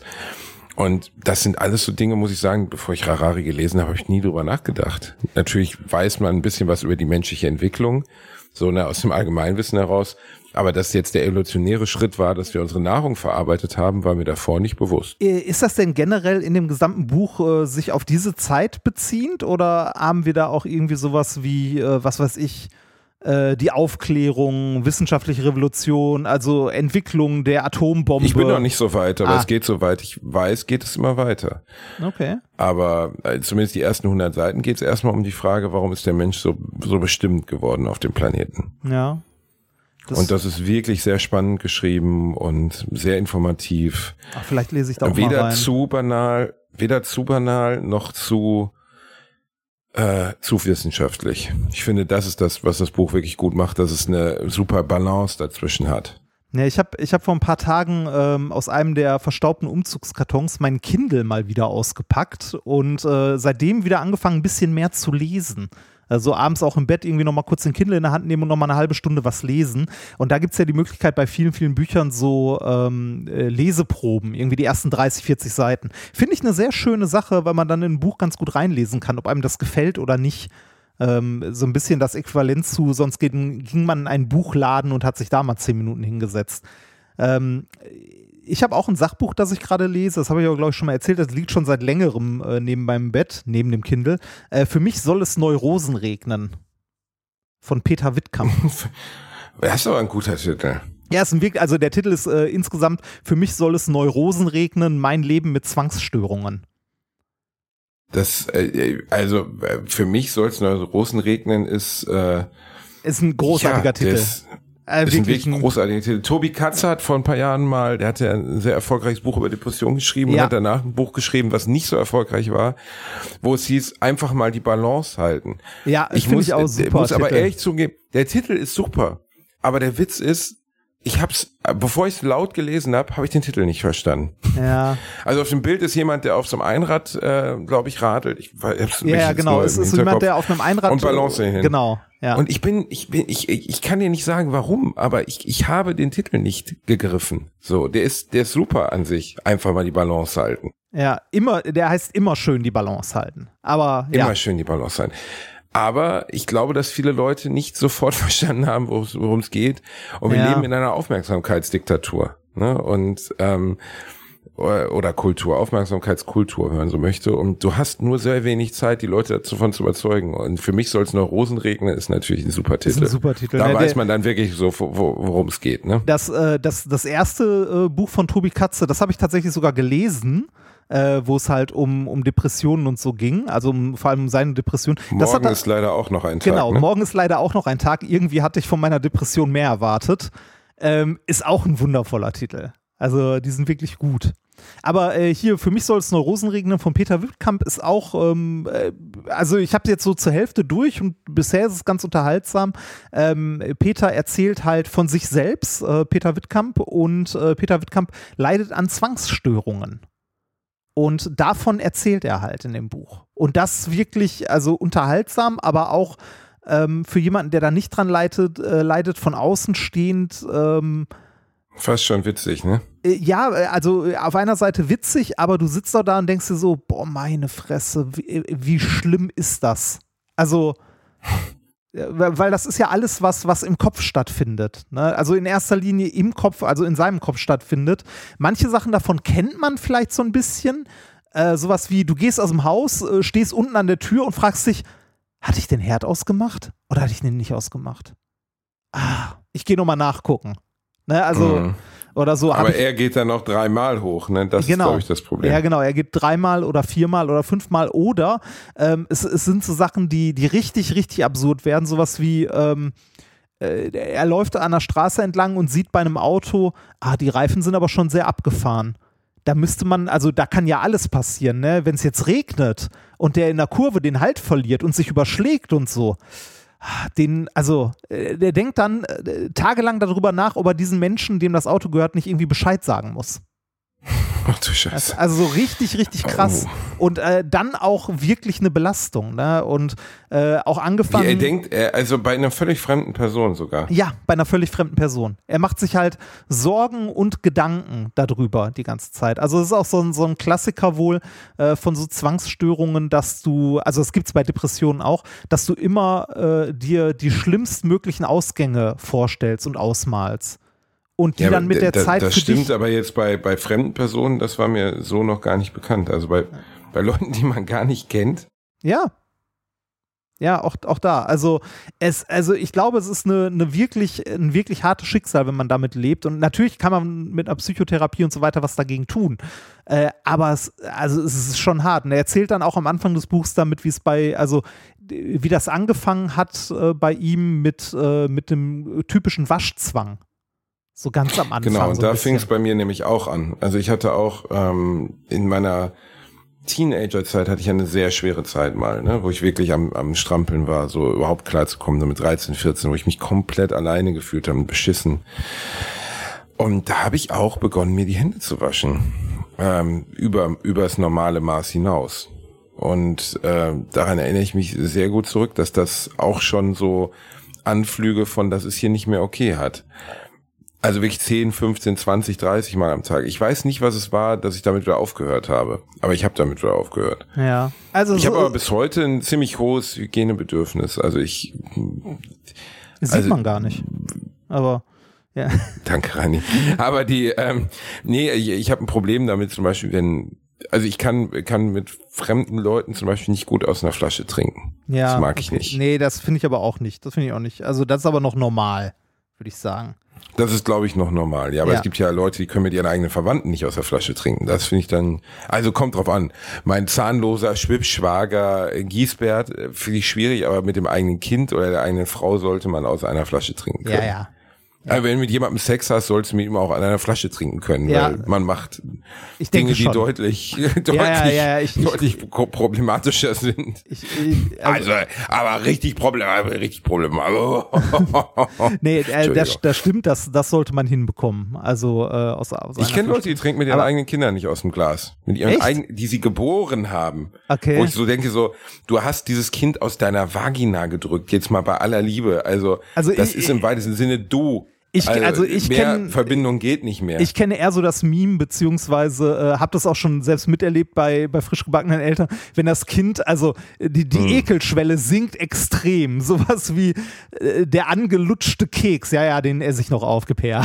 Und das sind alles so Dinge, muss ich sagen, bevor ich Harari gelesen habe, habe ich nie drüber nachgedacht. Natürlich weiß man ein bisschen was über die menschliche Entwicklung, so ne, aus dem Allgemeinwissen heraus. Aber dass jetzt der evolutionäre Schritt war, dass wir unsere Nahrung verarbeitet haben, war mir davor nicht bewusst. Ist das denn generell in dem gesamten Buch äh, sich auf diese Zeit beziehend oder haben wir da auch irgendwie sowas wie, äh, was weiß ich, die Aufklärung, wissenschaftliche Revolution, also Entwicklung der Atombombe. Ich bin noch nicht so weit, aber ah. es geht so weit ich weiß, geht es immer weiter. Okay. Aber äh, zumindest die ersten hundert Seiten geht es erstmal um die Frage, warum ist der Mensch so so bestimmt geworden auf dem Planeten. Ja. Das und das ist wirklich sehr spannend geschrieben und sehr informativ. Ach, vielleicht lese ich da auch weder mal rein. zu banal, weder zu banal noch zu Äh, zu wissenschaftlich. Ich finde, das ist das, was das Buch wirklich gut macht, dass es eine super Balance dazwischen hat. Ja, ich habe ich hab vor ein paar Tagen ähm, aus einem der verstaubten Umzugskartons mein Kindle mal wieder ausgepackt und äh, seitdem wieder angefangen, ein bisschen mehr zu lesen. Also abends auch im Bett irgendwie nochmal kurz den Kindle in der Hand nehmen und nochmal eine halbe Stunde was lesen. Und da gibt es ja die Möglichkeit bei vielen, vielen Büchern so ähm, äh, Leseproben, irgendwie die ersten dreißig, vierzig Seiten. Finde ich eine sehr schöne Sache, weil man dann in ein Buch ganz gut reinlesen kann, ob einem das gefällt oder nicht. Ähm, so ein bisschen das Äquivalent zu, sonst geht, ging man in einen Buchladen und hat sich da mal zehn Minuten hingesetzt. Ähm, Ich habe auch ein Sachbuch, das ich gerade lese, das habe ich aber, glaube ich, schon mal erzählt, das liegt schon seit längerem äh, neben meinem Bett, neben dem Kindle. Äh, für mich soll es Neurosen regnen. Von Peter Wittkamp. Das ist aber ein guter Titel. Ja, ist ein wirklich, also der Titel ist äh, insgesamt, für mich soll es Neurosen regnen, mein Leben mit Zwangsstörungen. Das, äh, also für mich soll es Neurosen regnen, ist äh, ist ein großartiger ja, Titel. Das, Äh, das ist ein wirklich großartiger Titel. Tobi Katzer hat vor ein paar Jahren mal, der hatte ein sehr erfolgreiches Buch über Depression geschrieben ja. und hat danach ein Buch geschrieben, was nicht so erfolgreich war, wo es hieß, einfach mal die Balance halten. Ja, ich muss ich auch super. muss aber Titel. ehrlich zugeben, der Titel ist super, aber der Witz ist, ich hab's, bevor ich es laut gelesen habe, habe ich den Titel nicht verstanden. Ja. Also auf dem Bild ist jemand, der auf so einem Einrad, äh, glaube ich, radelt. Ich, ich, ja, ja genau. Es ist jemand, der auf einem Einrad und Balance hin. Genau. Ja. Und ich bin, ich bin, ich, ich kann dir nicht sagen, warum, aber ich, ich habe den Titel nicht gegriffen. So, der ist, der ist super an sich. Einfach mal die Balance halten. Ja, immer, der heißt immer schön die Balance halten. Aber ja. Immer schön die Balance halten. Aber ich glaube, dass viele Leute nicht sofort verstanden haben, worum es geht. Und wir ja. leben in einer Aufmerksamkeitsdiktatur, ne? Und ähm, oder Kultur, Aufmerksamkeitskultur, wenn man so möchte. Und du hast nur sehr wenig Zeit, die Leute davon zu überzeugen. Und für mich soll es noch Rosen regnen, ist natürlich ein super Titel. Ist ein super Titel. Da ne, weiß der, man dann wirklich so, worum es geht. Ne? Das, äh, das, das erste äh, Buch von Tobi Katze, das habe ich tatsächlich sogar gelesen. Äh, wo es halt um, um Depressionen und so ging, also um, vor allem um seine Depression. Morgen das hat, ist leider auch noch ein Tag. Genau, ne? morgen ist leider auch noch ein Tag. Irgendwie hatte ich von meiner Depression mehr erwartet. Ähm, ist auch ein wundervoller Titel. Also die sind wirklich gut. Aber äh, hier, für mich soll es nur Rosen regnen von Peter Wittkamp ist auch, ähm, äh, also ich habe jetzt so zur Hälfte durch und bisher ist es ganz unterhaltsam. Ähm, Peter erzählt halt von sich selbst, äh, Peter Wittkamp, und äh, Peter Wittkamp leidet an Zwangsstörungen. Und davon erzählt er halt in dem Buch. Und das wirklich, also unterhaltsam, aber auch ähm, für jemanden, der da nicht dran leidet, äh, leidet von außen stehend. Ähm, Fast schon witzig, ne? Äh, ja, also auf einer Seite witzig, aber du sitzt doch da und denkst dir so, boah, meine Fresse, wie, wie schlimm ist das? Also, weil das ist ja alles, was, was im Kopf stattfindet. Ne? Also in erster Linie im Kopf, also in seinem Kopf stattfindet. Manche Sachen davon kennt man vielleicht so ein bisschen. Äh, sowas wie, du gehst aus dem Haus, äh, stehst unten an der Tür und fragst dich, hatte ich den Herd ausgemacht oder hatte ich den nicht ausgemacht? Ah, ich gehe nochmal nachgucken. Ne? Also, mhm. oder so. Aber er geht dann noch dreimal hoch, ne? Das genau. ist, glaube ich, das Problem. Ja, genau. Er geht dreimal oder viermal oder fünfmal oder ähm, es, es sind so Sachen, die, die richtig, richtig absurd werden. Sowas wie, ähm, äh, er läuft an der Straße entlang und sieht bei einem Auto, ah, die Reifen sind aber schon sehr abgefahren. Da müsste man, also da kann ja alles passieren, ne? Wenn es jetzt regnet und der in der Kurve den Halt verliert und sich überschlägt und so. Den, also, äh, der denkt dann äh, tagelang darüber nach, ob er diesen Menschen, dem das Auto gehört, nicht irgendwie Bescheid sagen muss. Ach du Scheiße. Also so richtig, richtig krass. Oh. Und äh, dann auch wirklich eine Belastung, ne? Und äh, auch angefangen. Wie er denkt, er, also bei einer völlig fremden Person sogar. Ja, bei einer völlig fremden Person. Er macht sich halt Sorgen und Gedanken darüber die ganze Zeit. Also es ist auch so ein, so ein Klassiker wohl äh, von so Zwangsstörungen, dass du, also es gibt es bei Depressionen auch, dass du immer äh, dir die schlimmstmöglichen Ausgänge vorstellst und ausmalst. Und die ja, dann mit der da, Zeit das für stimmt dich aber jetzt bei, bei fremden Personen, das war mir so noch gar nicht bekannt. Also bei, bei Leuten, die man gar nicht kennt. Ja. Ja, auch, auch da. Also es, also ich glaube, es ist eine, eine wirklich, ein wirklich hartes Schicksal, wenn man damit lebt. Und natürlich kann man mit einer Psychotherapie und so weiter was dagegen tun. Äh, aber es, also es ist schon hart. Und er erzählt dann auch am Anfang des Buchs damit, wie es bei, also wie das angefangen hat äh, bei ihm mit, äh, mit dem typischen Waschzwang. So ganz am Anfang. Genau, und so da fing es bei mir nämlich auch an. Also ich hatte auch ähm, in meiner Teenagerzeit hatte ich eine sehr schwere Zeit mal, ne, wo ich wirklich am, am Strampeln war, so überhaupt klarzukommen, so mit dreizehn, vierzehn, wo ich mich komplett alleine gefühlt habe und beschissen. Und da habe ich auch begonnen, mir die Hände zu waschen. Ähm, über, über das normale Maß hinaus. Und äh, daran erinnere ich mich sehr gut zurück, dass das auch schon so Anflüge von, das ist hier nicht mehr okay hat. Also wirklich zehn, fünfzehn, zwanzig, dreißig Mal am Tag. Ich weiß nicht, was es war, dass ich damit wieder aufgehört habe. Aber ich habe damit wieder aufgehört. Ja. Also ich so habe aber bis heute ein ziemlich hohes Hygienebedürfnis. Also ich... Sieht also, man gar nicht. Aber... Ja. Danke, Rani. Aber die... Ähm, nee, ich, ich habe ein Problem damit zum Beispiel, wenn... Also ich kann kann mit fremden Leuten zum Beispiel nicht gut aus einer Flasche trinken. Ja, das mag ich okay. nicht. Nee, das finde ich aber auch nicht. Das finde ich auch nicht. Also das ist aber noch normal, würde ich sagen. Das ist, glaube ich, noch normal. Ja, aber ja. es gibt ja Leute, die können mit ihren eigenen Verwandten nicht aus der Flasche trinken. Das finde ich dann, also kommt drauf an. Mein zahnloser Schwippschwager Giesbert finde ich schwierig, aber mit dem eigenen Kind oder der eigenen Frau sollte man aus einer Flasche trinken können. Ja, ja. Also wenn du mit jemandem Sex hast, sollst du mit ihm auch an einer Flasche trinken können, ja. weil man macht ich Dinge, denke die deutlich, deutlich, ja, ja, ja, ich, deutlich ich, problematischer sind. Ich, ich, also, also, aber richtig problematisch, richtig problematisch. nee, äh, das, das stimmt, das, das sollte man hinbekommen. Also äh, aus, aus Ich kenne Leute, die trinken mit ihren aber, eigenen Kindern nicht aus dem Glas, mit ihren eigenen, die sie geboren haben. Okay. Wo ich so denke, so, du hast dieses Kind aus deiner Vagina gedrückt, jetzt mal bei aller Liebe. Also, also das ich, ist im weitesten Sinne du. Ich, also, also ich mehr kenn, Verbindung geht nicht mehr. Ich kenne eher so das Meme, beziehungsweise äh, habe das auch schon selbst miterlebt bei, bei frisch gebackenen Eltern, wenn das Kind, also die, die hm. Ekelschwelle sinkt extrem. Sowas wie äh, der angelutschte Keks, ja, ja, den esse ich noch auf, Gepäer.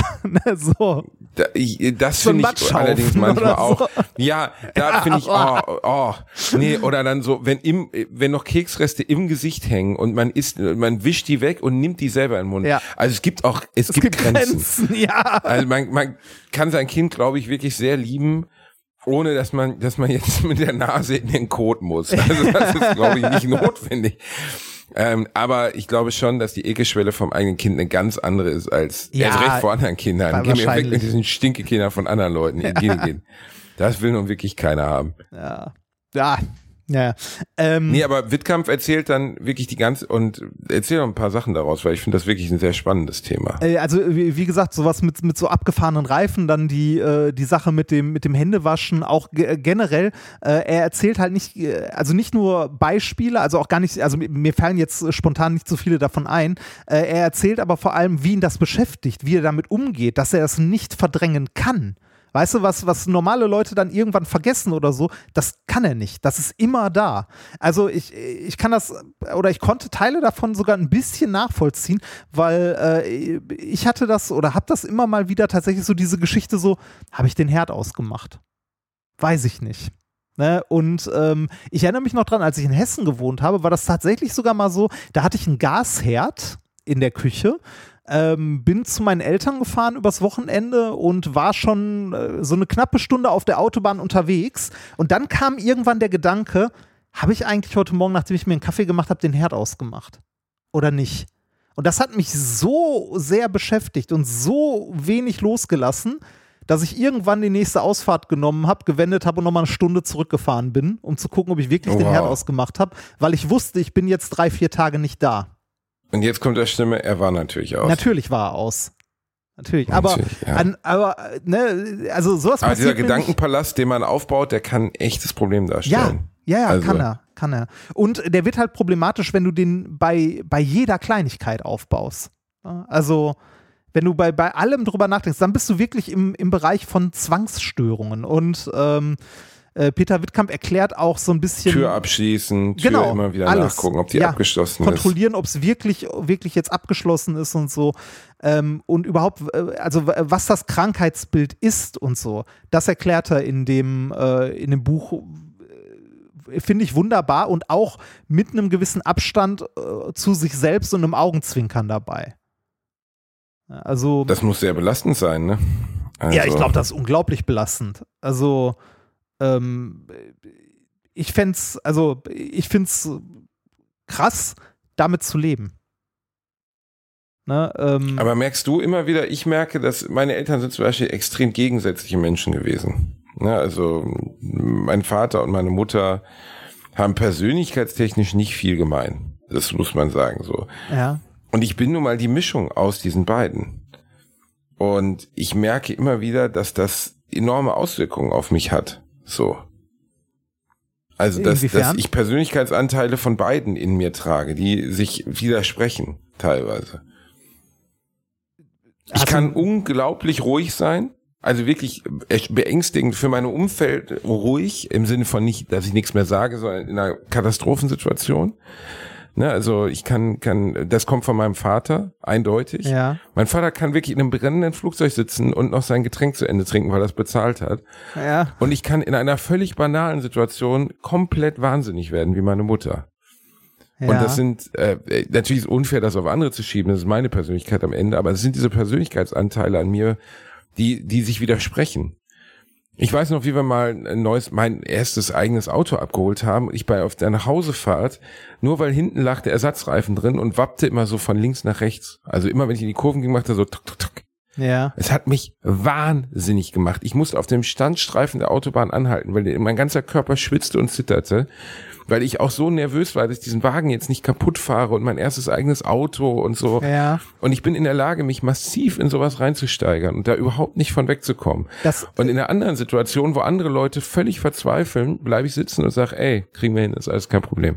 so. Da, ich, das so finde ich allerdings manchmal auch. So. Ja, da ja, finde ich, oh, oh, nee, oder dann so, wenn im, wenn noch Keksreste im Gesicht hängen und man isst, man wischt die weg und nimmt die selber in den Mund. Ja. Also es gibt auch, es, es gibt, gibt Grenzen. Grenzen. Ja. Also man, man kann sein Kind, glaube ich, wirklich sehr lieben, ohne dass man, dass man jetzt mit der Nase in den Kot muss. Also das ist, glaube ich, nicht notwendig. Ähm, aber ich glaube schon, dass die Ekelschwelle vom eigenen Kind eine ganz andere ist als ja, erst recht vor anderen Kindern. Geh mir weg mit diesen Stinkekindern von anderen Leuten. Ja. Gehen, gehen. Das will nun wirklich keiner haben. Ja. Ja. Ja, ähm, nee, aber Wittkampf erzählt dann wirklich die ganze und erzählt noch ein paar Sachen daraus, weil ich finde das wirklich ein sehr spannendes Thema. Äh, also wie, wie gesagt, sowas mit mit so abgefahrenen Reifen, dann die äh, die Sache mit dem mit dem Händewaschen, auch ge- generell. Äh, er erzählt halt nicht, also nicht nur Beispiele, also auch gar nicht, also mir fallen jetzt spontan nicht so viele davon ein. Äh, er erzählt aber vor allem, wie ihn das beschäftigt, wie er damit umgeht, dass er es nicht verdrängen kann. Weißt du, was, was normale Leute dann irgendwann vergessen oder so, das kann er nicht. Das ist immer da. Also ich, ich kann das, oder ich konnte Teile davon sogar ein bisschen nachvollziehen, weil äh, ich hatte das oder habe das immer mal wieder tatsächlich so diese Geschichte so, habe ich den Herd ausgemacht? Weiß ich nicht. Ne? Und ähm, ich erinnere mich noch dran, als ich in Hessen gewohnt habe, war das tatsächlich sogar mal so, da hatte ich einen Gasherd in der Küche. Ähm, bin zu meinen Eltern gefahren übers Wochenende und war schon äh, so eine knappe Stunde auf der Autobahn unterwegs und dann kam irgendwann der Gedanke, habe ich eigentlich heute Morgen, nachdem ich mir einen Kaffee gemacht habe, den Herd ausgemacht? Oder nicht? Und das hat mich so sehr beschäftigt und so wenig losgelassen, dass ich irgendwann die nächste Ausfahrt genommen habe, gewendet habe und nochmal eine Stunde zurückgefahren bin, um zu gucken, ob ich wirklich wow. den Herd ausgemacht habe, weil ich wusste, ich bin jetzt drei, vier Tage nicht da. Und jetzt kommt der Stimme, er war natürlich aus. Natürlich war er aus. Natürlich. Natürlich aber, ja. an, aber ne, also sowas aber passiert dieser Gedankenpalast, den man aufbaut, der kann ein echtes Problem darstellen. Ja, ja, ja also. kann er, kann er. Und der wird halt problematisch, wenn du den bei, bei jeder Kleinigkeit aufbaust. Also, wenn du bei, bei allem drüber nachdenkst, dann bist du wirklich im, im Bereich von Zwangsstörungen. Und ähm, Peter Wittkamp erklärt auch so ein bisschen. Tür abschließen, Tür genau, immer wieder alles. nachgucken, ob die ja, abgeschlossen kontrollieren, ist. Kontrollieren, ob es wirklich, wirklich jetzt abgeschlossen ist und so. Ähm, und überhaupt, also was das Krankheitsbild ist und so. Das erklärt er in dem, äh, in dem Buch, äh, finde ich wunderbar und auch mit einem gewissen Abstand äh, zu sich selbst und einem Augenzwinkern dabei. Also. Das muss sehr belastend sein, ne? Also. Ja, ich glaube, das ist unglaublich belastend. Also, ich fände es, also ich finde es krass, damit zu leben. Ne, ähm, Aber merkst du immer wieder, ich merke, dass meine Eltern sind zum Beispiel extrem gegensätzliche Menschen gewesen. Ne, also mein Vater und meine Mutter haben persönlichkeitstechnisch nicht viel gemein. Das muss man sagen so. Ja. Und ich bin nun mal die Mischung aus diesen beiden. Und ich merke immer wieder, dass das enorme Auswirkungen auf mich hat. So. Also, dass, dass ich Persönlichkeitsanteile von beiden in mir trage, die sich widersprechen, teilweise. Ich also, kann unglaublich ruhig sein, also wirklich beängstigend für mein Umfeld ruhig, im Sinne von nicht, dass ich nichts mehr sage, sondern in einer Katastrophensituation. Ne, also ich kann, kann, das kommt von meinem Vater, eindeutig. Ja. Mein Vater kann wirklich in einem brennenden Flugzeug sitzen und noch sein Getränk zu Ende trinken, weil er es bezahlt hat. Ja. Und ich kann in einer völlig banalen Situation komplett wahnsinnig werden, wie meine Mutter. Ja. Und das sind, äh, natürlich ist es unfair, das auf andere zu schieben, das ist meine Persönlichkeit am Ende, aber es sind diese Persönlichkeitsanteile an mir, die, die sich widersprechen. Ich weiß noch, wie wir mal ein neues, mein erstes eigenes Auto abgeholt haben. Ich bei auf der Nachhausefahrt, nur weil hinten lag der Ersatzreifen drin und wappte immer so von links nach rechts. Also immer, wenn ich in die Kurven ging, machte er so tuk, tuk, tuk. Ja. Es hat mich wahnsinnig gemacht. Ich musste auf dem Standstreifen der Autobahn anhalten, weil mein ganzer Körper schwitzte und zitterte, weil ich auch so nervös war, dass ich diesen Wagen jetzt nicht kaputt fahre und mein erstes eigenes Auto und so. Ja. Und ich bin in der Lage, mich massiv in sowas reinzusteigern und da überhaupt nicht von wegzukommen. Das, und in einer anderen Situation, wo andere Leute völlig verzweifeln, bleibe ich sitzen und sage, ey, kriegen wir hin, ist alles kein Problem.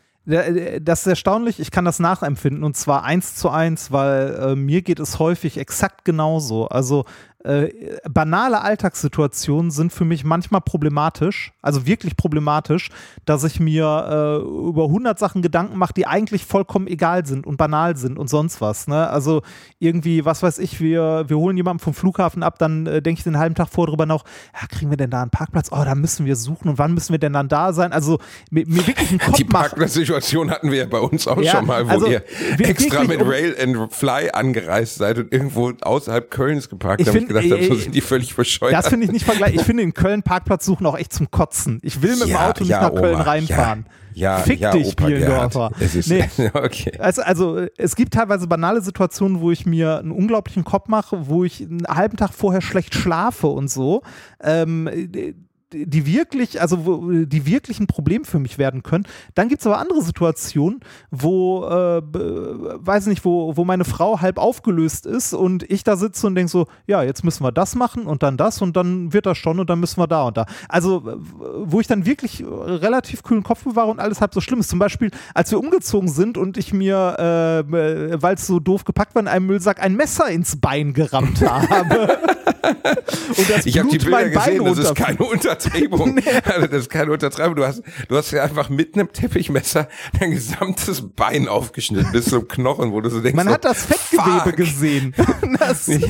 Das ist erstaunlich, ich kann das nachempfinden und zwar eins zu eins, weil äh, mir geht es häufig exakt genauso. Also äh, banale Alltagssituationen sind für mich manchmal problematisch, also wirklich problematisch, dass ich mir äh, über hundert Sachen Gedanken mache, die eigentlich vollkommen egal sind und banal sind und sonst was. Ne? Also irgendwie, was weiß ich, wir, wir holen jemanden vom Flughafen ab, dann äh, denke ich den halben Tag vor drüber noch, ja, kriegen wir denn da einen Parkplatz? Oh, da müssen wir suchen und wann müssen wir denn dann da sein? Also mir, mir wirklich einen Kopf Die machen. Parkplatzsituation hatten wir ja bei uns auch Ja, schon mal, wo also, ihr wir- extra wirklich mit um- Rail and Fly angereist seid und irgendwo außerhalb Kölns geparkt Ich habt. Ich find, gedacht habe, so äh, sind die völlig bescheuert. Das finde ich nicht vergleichbar. Ich finde in Köln Parkplatz suchen auch echt zum Kotzen. Ich will mit dem Ja, Auto nicht ja, nach Köln Oma, reinfahren. Ja, Fick ja, dich, Opa Bielendorfer. Gerhard. Es ist, Nee. okay. Also, also es gibt teilweise banale Situationen, wo ich mir einen unglaublichen Kopf mache, wo ich einen halben Tag vorher schlecht schlafe und so. Ähm, die wirklich, also wo, die wirklich ein Problem für mich werden können. Dann gibt es aber andere Situationen, wo, äh, weiß nicht, wo, wo meine Frau halb aufgelöst ist und ich da sitze und denke so, ja, jetzt müssen wir das machen und dann das und dann wird das schon und dann müssen wir da und da. Also, wo ich dann wirklich relativ kühlen Kopf bewahre und alles halb so schlimm ist. Zum Beispiel, als wir umgezogen sind und ich mir, äh, weil es so doof gepackt war, in einem Müllsack ein Messer ins Bein gerammt habe. Und das Ich habe die Blut Bilder mein Bein gesehen, das ist runter- keine Untertreibung. Also das ist keine Untertreibung. Du hast, du hast ja einfach mit einem Teppichmesser dein gesamtes Bein aufgeschnitten bis zum Knochen, wo du so denkst, Man so, hat das Fettgewebe fuck. gesehen. Das, Ja,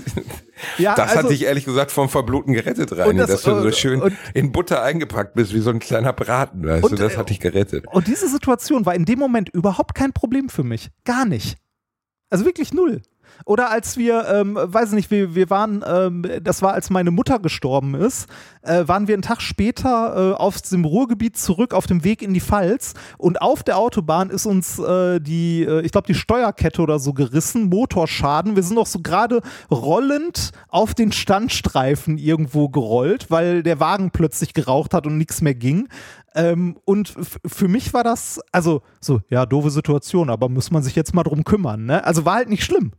ja, das also, hat dich ehrlich gesagt vom Verbluten gerettet, Reini, Und das- dass du so und- schön und- in Butter eingepackt bist, wie so ein kleiner Braten, weißt Und, du, das äh, hat dich gerettet. und diese Situation war in dem Moment überhaupt kein Problem für mich. Gar nicht. Also wirklich null. Oder als wir, ähm, weiß nicht, wir, wir waren, ähm, das war als meine Mutter gestorben ist, äh, waren wir einen Tag später äh, auf dem Ruhrgebiet zurück auf dem Weg in die Pfalz und auf der Autobahn ist uns äh, die, äh, ich glaube die Steuerkette oder so gerissen, Motorschaden. Wir sind noch so gerade rollend auf den Standstreifen irgendwo gerollt, weil der Wagen plötzlich geraucht hat und nichts mehr ging. Ähm, und f- für mich war das, also so, ja, doofe Situation, aber muss man sich jetzt mal drum kümmern, ne? Also war halt nicht schlimm.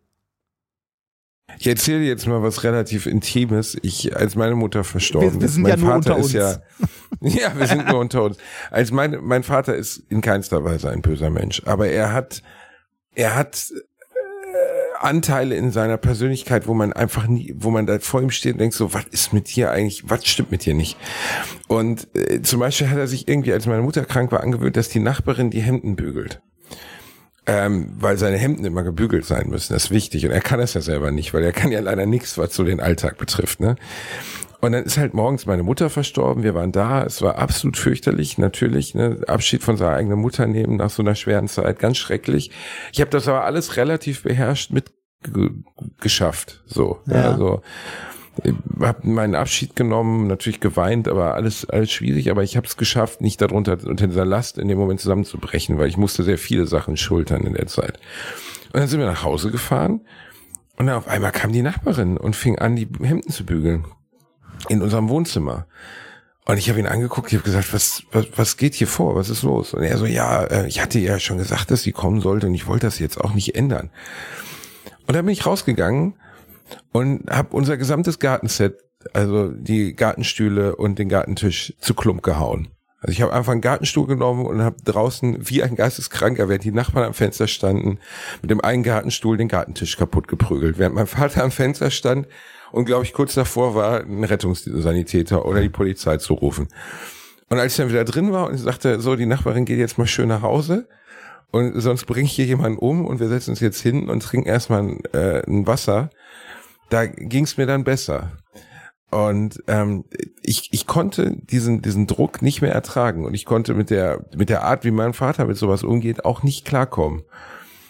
Ich erzähle dir jetzt mal was relativ Intimes. Ich, als meine Mutter verstorben Wir- wir ist, sind mein ja nur Vater unter ist uns. ja, ja, wir sind nur unter uns. Als mein, mein Vater ist in keinster Weise ein böser Mensch, aber er hat, er hat äh, Anteile in seiner Persönlichkeit, wo man einfach nie, wo man da vor ihm steht und denkt so, was ist mit dir eigentlich, was stimmt mit dir nicht? Und äh, zum Beispiel hat er sich irgendwie, als meine Mutter krank war, angewöhnt, dass die Nachbarin die Hemden bügelt. Ähm, weil seine Hemden immer gebügelt sein müssen, das ist wichtig. Und er kann das ja selber nicht, weil er kann ja leider nichts, was so den Alltag betrifft, ne? Und dann ist halt morgens meine Mutter verstorben, wir waren da, es war absolut fürchterlich, natürlich, ne? Abschied von seiner eigenen Mutter nehmen nach so einer schweren Zeit, ganz schrecklich. Ich habe das aber alles relativ beherrscht mit ge- geschafft, so. Ja. Ja. Also ich habe meinen Abschied genommen, natürlich geweint, aber alles alles schwierig, aber ich habe es geschafft, nicht darunter unter dieser Last in dem Moment zusammenzubrechen, weil ich musste sehr viele Sachen schultern in der Zeit. Und dann sind wir nach Hause gefahren und dann auf einmal kam die Nachbarin und fing an, die Hemden zu bügeln in unserem Wohnzimmer. Und ich habe ihn angeguckt, ich habe gesagt, was, was was geht hier vor, was ist los? Und er so, ja, äh, ich hatte ja schon gesagt, dass sie kommen sollte und ich wollte das jetzt auch nicht ändern. Und dann bin ich rausgegangen und habe unser gesamtes Gartenset, also die Gartenstühle und den Gartentisch zu Klump gehauen. Also ich habe einfach einen Gartenstuhl genommen und habe draußen wie ein Geisteskranker, während die Nachbarn am Fenster standen, mit dem einen Gartenstuhl den Gartentisch kaputt geprügelt. Während mein Vater am Fenster stand und, glaube ich, kurz davor war, einen Rettungssanitäter oder die Polizei zu rufen. Und als ich dann wieder drin war und ich sagte, so, die Nachbarin geht jetzt mal schön nach Hause und sonst bringe ich hier jemanden um und wir setzen uns jetzt hin und trinken erstmal äh, ein Wasser, da ging es mir dann besser. Und ähm, ich ich konnte diesen diesen Druck nicht mehr ertragen und ich konnte mit der mit der Art, wie mein Vater mit sowas umgeht, auch nicht klarkommen.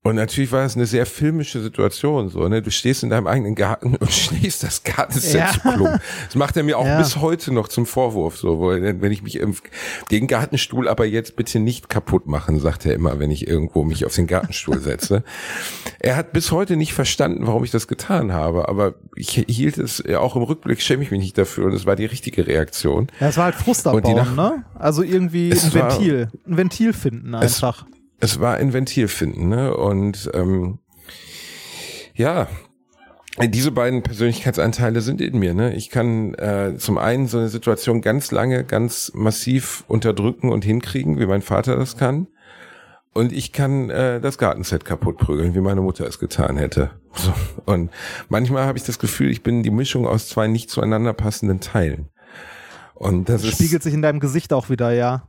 Und natürlich war es eine sehr filmische Situation, so, ne? Du stehst in deinem eigenen Garten und schlägst das Gartenset Ja. zu Klumpen. Das macht er mir auch Ja. bis heute noch zum Vorwurf, so, wo, wenn ich mich im, den Gartenstuhl aber jetzt bitte nicht kaputt machen, sagt er immer, wenn ich irgendwo mich auf den Gartenstuhl setze. Er hat bis heute nicht verstanden, warum ich das getan habe, aber ich hielt es, auch im Rückblick schäme ich mich nicht dafür und es war die richtige Reaktion. Ja, es war halt Frust Und die abbauen, Nach- ne? Also irgendwie Es ein war- Ventil. Ein Ventil finden einfach. Es war ein Ventil finden, ne? Und ähm, ja, diese beiden Persönlichkeitsanteile sind in mir, ne? Ich kann äh, zum einen so eine Situation ganz lange, ganz massiv unterdrücken und hinkriegen, wie mein Vater das kann. Und ich kann äh, das Gartenset kaputt prügeln, wie meine Mutter es getan hätte. So. Und manchmal habe ich das Gefühl, ich bin die Mischung aus zwei nicht zueinander passenden Teilen. Und das, Das ist spiegelt sich in deinem Gesicht auch wieder, ja.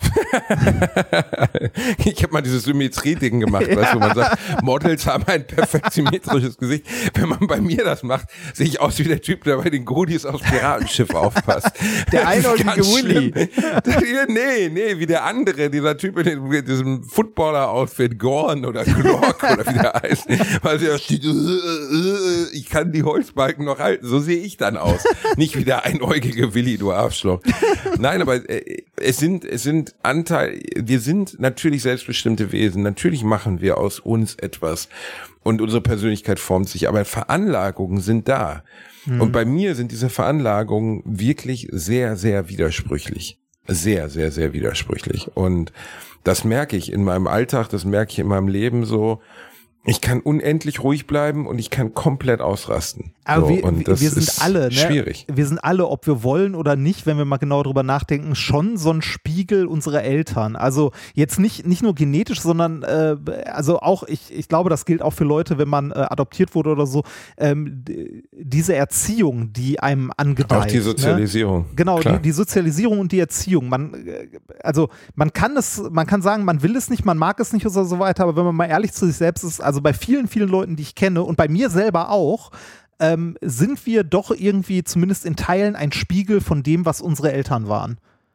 Ich habe mal dieses Symmetrie-Ding gemacht, ja. Weißt du, wo man sagt, Models haben ein perfekt symmetrisches Gesicht. Wenn man bei mir das macht, sehe ich aus wie der Typ, der bei den Goodies aufs Piratenschiff aufpasst. Der einäugige Willy. Nee, nee, wie der andere, dieser Typ in, den, in diesem Footballer-Outfit, Gorn oder Glork oder wie der heißt. Weil der steht, ich kann die Holzbalken noch halten. So sehe ich dann aus. Nicht wie der einäugige Willy, du Arschloch. Nein, aber äh, es sind, es sind Anteil, wir sind natürlich selbstbestimmte Wesen. Natürlich machen wir aus uns etwas und unsere Persönlichkeit formt sich, aber Veranlagungen sind da. Hm. Und bei mir sind diese Veranlagungen wirklich sehr, sehr widersprüchlich. Sehr, sehr, sehr widersprüchlich. Und das merke ich in meinem Alltag, das merke ich in meinem Leben so. Ich kann unendlich ruhig bleiben und ich kann komplett ausrasten. Aber so, wir, und das wir sind ist alle, ne? schwierig. Wir sind alle, ob wir wollen oder nicht, wenn wir mal genau drüber nachdenken, schon so ein Spiegel unserer Eltern. Also jetzt nicht, nicht nur genetisch, sondern äh, also auch, ich, ich glaube, das gilt auch für Leute, wenn man äh, adoptiert wurde oder so, ähm, d- diese Erziehung, die einem angedeiht. Auch die Sozialisierung. Ne? Genau, Klar. die, die Sozialisierung und die Erziehung. Man, äh, also man kann es, man kann sagen, man will es nicht, man mag es nicht oder so weiter, aber wenn man mal ehrlich zu sich selbst ist, also bei vielen, vielen Leuten, die ich kenne und bei mir selber auch, ähm, sind wir doch irgendwie zumindest in Teilen ein Spiegel von dem, was unsere Eltern waren.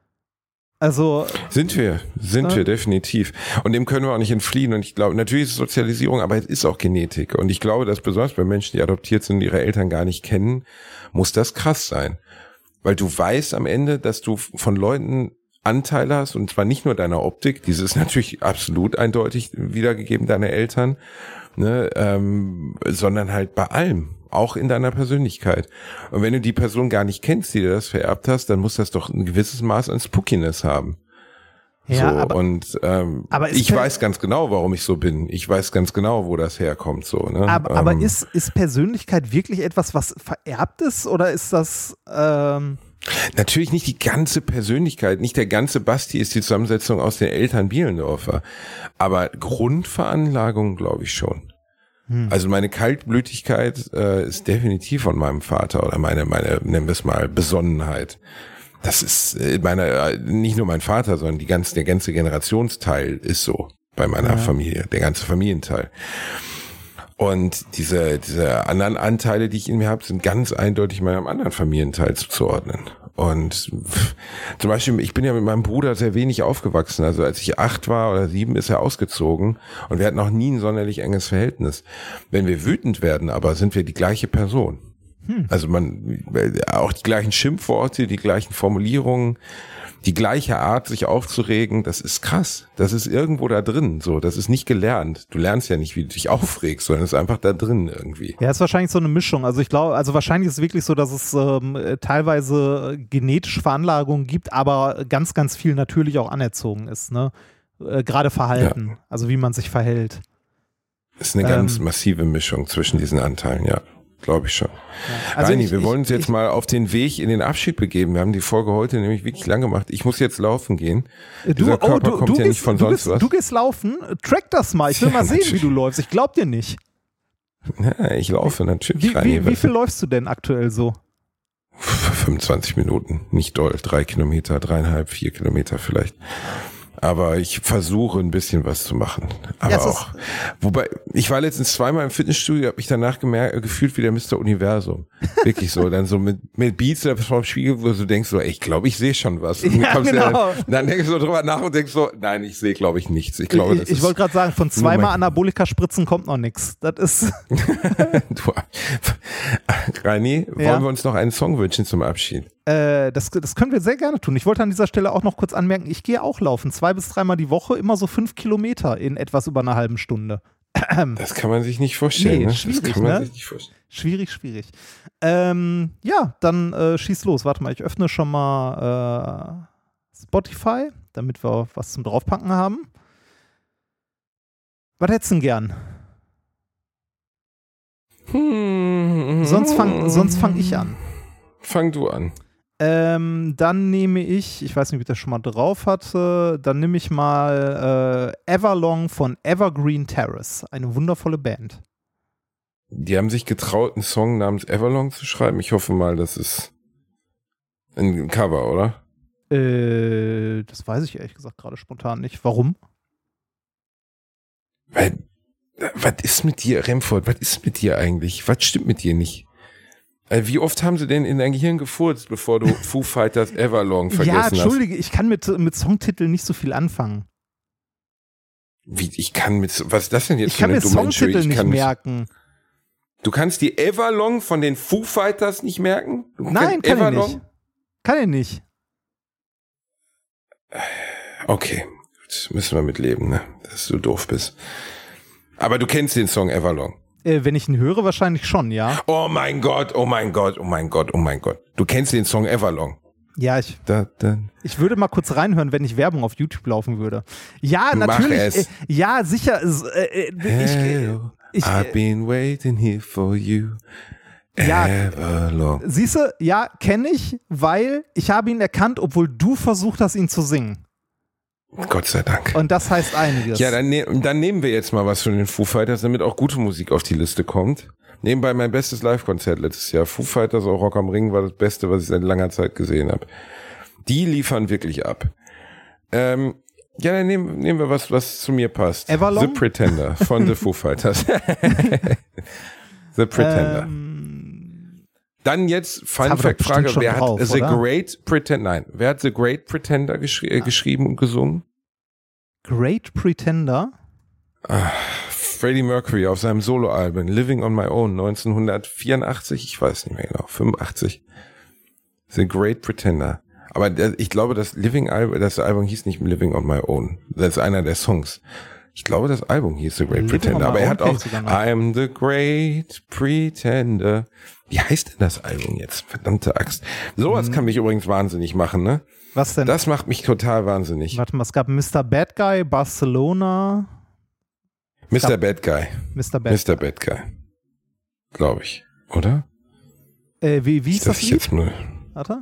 Also Sind wir, sind Ja. wir definitiv. Und dem können wir auch nicht entfliehen. Und ich glaube, natürlich ist es Sozialisierung, aber es ist auch Genetik. Und ich glaube, dass besonders bei Menschen, die adoptiert sind und ihre Eltern gar nicht kennen, muss das krass sein. Weil du weißt am Ende, dass du von Leuten Anteile hast, und zwar nicht nur deiner Optik, diese ist natürlich absolut eindeutig wiedergegeben, deine Eltern, ne, ähm, sondern halt bei allem, auch in deiner Persönlichkeit. Und wenn du die Person gar nicht kennst, die dir das vererbt hast, dann muss das doch ein gewisses Maß an Spookiness haben. ja, so, aber, und ähm, aber ist ich per- weiß ganz genau, warum ich so bin. Ich weiß ganz genau, wo das herkommt. So, ne? aber, ähm, aber ist, ist Persönlichkeit wirklich etwas, was vererbt ist oder ist das ähm Natürlich nicht die ganze Persönlichkeit, nicht der ganze Basti ist die Zusammensetzung aus den Eltern Bielendorfer. Aber Grundveranlagung glaube ich schon. Hm. Also meine Kaltblütigkeit äh, ist definitiv von meinem Vater oder meine, meine, nennen wir es mal, Besonnenheit. Das ist äh, meine, äh, nicht nur mein Vater, sondern die ganze, der ganze Generationsteil ist so bei meiner Ja. Familie, der ganze Familienteil. Und diese, diese anderen Anteile, die ich in mir habe, sind ganz eindeutig meinem anderen Familienteil zuzuordnen. Und pff, zum Beispiel, ich bin ja mit meinem Bruder sehr wenig aufgewachsen. Also als ich acht war oder sieben, ist er ausgezogen und wir hatten noch nie ein sonderlich enges Verhältnis. Wenn wir wütend werden, aber sind wir die gleiche Person. Hm. Also man, auch die gleichen Schimpfworte, die gleichen Formulierungen, die gleiche Art, sich aufzuregen, das ist krass. Das ist irgendwo da drin, so. Das ist nicht gelernt. Du lernst ja nicht, wie du dich aufregst, sondern es ist einfach da drin irgendwie. Ja, ist wahrscheinlich so eine Mischung. Also ich glaube, also wahrscheinlich ist es wirklich so, dass es ähm, teilweise genetische Veranlagungen gibt, aber ganz, ganz viel natürlich auch anerzogen ist, ne? Äh, gerade Verhalten, ja. Also wie man sich verhält. Ist eine ganz ähm, massive Mischung zwischen diesen Anteilen, ja. Glaube ich schon. Ja. Also Reini, ich, wir wollen uns jetzt ich, mal auf den Weg in den Abschied begeben. Wir haben die Folge heute nämlich wirklich lang gemacht. Ich muss jetzt laufen gehen. Du, Dieser Körper oh, du, kommt du ja gehst, nicht von du sonst gehst, was. Du gehst laufen, track das mal. Ich will ja, mal sehen, natürlich. Wie du läufst. Ich glaub dir nicht. Ja, ich laufe natürlich. Wie, wie, wie viel läufst du denn aktuell so? fünfundzwanzig Minuten. Nicht doll. Drei Kilometer, dreieinhalb, vier Kilometer vielleicht. Aber ich versuche ein bisschen was zu machen. Aber Ja, es auch, wobei, ich war letztens zweimal im Fitnessstudio, habe mich danach gemerkt, gefühlt wie der Mister Universum. Wirklich so, dann so mit, mit Beats vom Spiegel, wo du denkst so, ey, ich glaube, ich sehe schon was. Und Ja, dann, genau. dann, dann denkst du so drüber nach und denkst so, nein, ich sehe, glaube ich, nichts. Ich glaube, das Ich, ich ist wollte gerade sagen, von nur zweimal mein- Anabolika-Spritzen kommt noch nichts. Das ist. du, Reini, wollen Ja. wir uns noch einen Song wünschen zum Abschied? Äh, das, das können wir sehr gerne tun. Ich wollte an dieser Stelle auch noch kurz anmerken, ich gehe auch laufen, zwei bis dreimal die Woche, immer so fünf Kilometer in etwas über einer halben Stunde. Das kann man sich nicht vorstellen. Nee, ne? schwierig, das kann man ne? sich nicht vorstellen. Schwierig, schwierig. Ähm, ja, dann äh, schieß los. Warte mal, ich öffne schon mal äh, Spotify, damit wir was zum Draufpacken haben. Was hättest du denn gern? Hm. Sonst fang, sonst fang ich an. Fang du an. Ähm, dann nehme ich, ich weiß nicht, ob ich das schon mal drauf hatte, dann nehme ich mal äh, Everlong von Evergreen Terrace. Eine wundervolle Band. Die haben sich getraut, einen Song namens Everlong zu schreiben. Ich hoffe mal, das ist ein Cover, oder? Äh, das weiß ich ehrlich gesagt gerade spontan nicht. Warum? Weil, was ist mit dir, Remford? Was ist mit dir eigentlich? Was stimmt mit dir nicht? Also wie oft haben sie denn in dein Gehirn gefurzt, bevor du Foo Fighters Everlong vergessen Ja, hast? entschuldige, ich kann mit, mit Songtiteln nicht so viel anfangen. Wie, ich kann mit, was ist das denn jetzt Ich für kann eine mir dumme Entschuldigung? Songtitel Ich nicht kann mit- merken. Du kannst die Everlong von den Foo Fighters nicht merken? Du Nein, kannst kann ich Everlong? nicht. Kann ich nicht. Okay, gut, müssen wir mitleben, ne? Dass du doof bist. Aber du kennst den Song Everlong. Äh, wenn ich ihn höre, wahrscheinlich schon, ja. Oh mein Gott, oh mein Gott, oh mein Gott, oh mein Gott. Du kennst den Song Everlong. Ja, ich, Da, da. ich würde mal kurz reinhören, wenn ich Werbung auf YouTube laufen würde. Ja, Mach natürlich. es. Äh, ja, sicher. s- Äh, äh, ich, Hello, ich, I've äh, been waiting here for you. Ja. Everlong. siehst du, ja, kenne ich, weil ich habe ihn erkannt, obwohl du versucht hast, ihn zu singen. Gott sei Dank. Und das heißt einiges. Ja, dann, ne dann nehmen wir jetzt mal was von den Foo Fighters, damit auch gute Musik auf die Liste kommt. Nebenbei mein bestes Live-Konzert letztes Jahr. Foo Fighters auf Rock am Ring war das Beste, was ich seit langer Zeit gesehen habe. Die liefern wirklich ab. Ähm, ja, dann nehmen, nehmen wir was, was zu mir passt. Everlong? The Pretender von The Foo Fighters. The Pretender. Ähm, Dann jetzt Fun haben wir Fact doch Frage, bestimmt schon wer hat drauf, The oder? Great Pretender, nein, wer hat The Great Pretender geschri äh, geschrieben und gesungen? Great Pretender. Freddie Mercury auf seinem Soloalbum Living on My Own neunzehnhundertvierundachtzig, ich weiß nicht mehr genau, fünfundachtzig. The Great Pretender. Aber der, ich glaube, das Living Album, das Album hieß nicht Living on My Own. Das ist einer der Songs. Ich glaube, das Album hieß The Great Living Pretender. on My Aber er Own hat kenn auch ich sogar noch. I'm the Great Pretender. Wie heißt denn das Album jetzt? Verdammte Axt. Sowas Hm. kann mich übrigens wahnsinnig machen, ne? Was denn? Das macht mich total wahnsinnig. Warte mal, es gab Mister Bad Guy, Barcelona. Mister gab- Bad Guy. Mister Bad Mister Bad Guy. Glaube ich. Oder? Äh, wie wie ist Dass das ich Lied? jetzt nur Warte.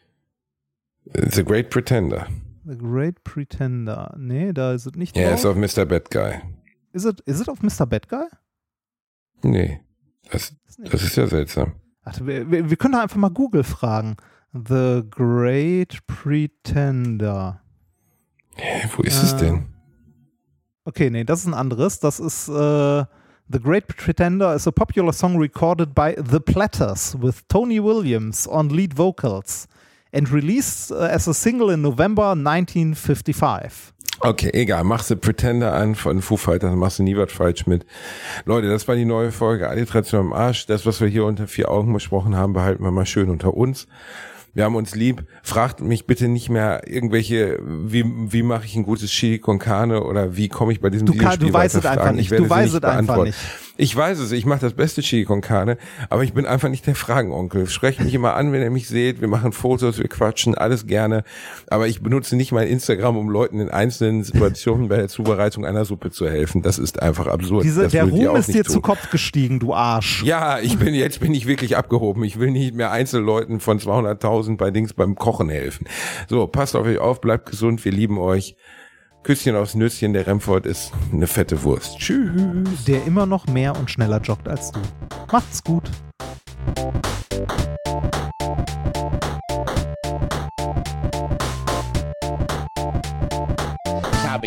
The Great Pretender. The Great Pretender. Nee, da ist es nicht Ja, drauf. ist auf Mister Bad Guy. Ist es ist es auf Mister Bad Guy? Nee. Das, Ist nicht. das ist ja seltsam. Warte, wir, wir wir können doch einfach mal Google fragen. The Great Pretender. Hä, wo ist es Äh, denn? Okay, nee, das ist ein anderes. Das ist äh, The Great Pretender is a popular song recorded by The Platters with Tony Williams on lead vocals and released uh, as a single in November nineteen fifty-five. Okay, egal. Mach The Pretender an von Foo Fighters, dann machst du nie was falsch mit. Leute, das war die neue Folge Alliteration am Arsch. Das, was wir hier unter vier Augen besprochen haben, behalten wir mal schön unter uns. Wir haben uns lieb. Fragt mich bitte nicht mehr irgendwelche, wie, wie mache ich ein gutes Chili con Carne oder wie komme ich bei diesem Du, kann, Videospiel du weißt es weiter einfach fragen. nicht. Ich werde Du sie weißt nicht es einfach beantworten. nicht. Ich weiß es, ich mache das beste Chili con Carne, aber ich bin einfach nicht der Fragenonkel. Sprecht mich immer an, wenn ihr mich seht. Wir machen Fotos, wir quatschen, alles gerne. Aber ich benutze nicht mein Instagram, um Leuten in einzelnen Situationen bei der Zubereitung einer Suppe zu helfen. Das ist einfach absurd. Diese, das der würdet ihr Ruhm auch ist nicht dir tun. zu Kopf gestiegen, du Arsch. Ja, ich bin, jetzt bin ich wirklich abgehoben. Ich will nicht mehr Einzelleuten von zweihunderttausend bei Dings beim Kochen helfen. So, passt auf euch auf, bleibt gesund, wir lieben euch. Küsschen aufs Nüsschen, der Remford ist eine fette Wurst. Tschüss. Der immer noch mehr und schneller joggt als du. Macht's gut.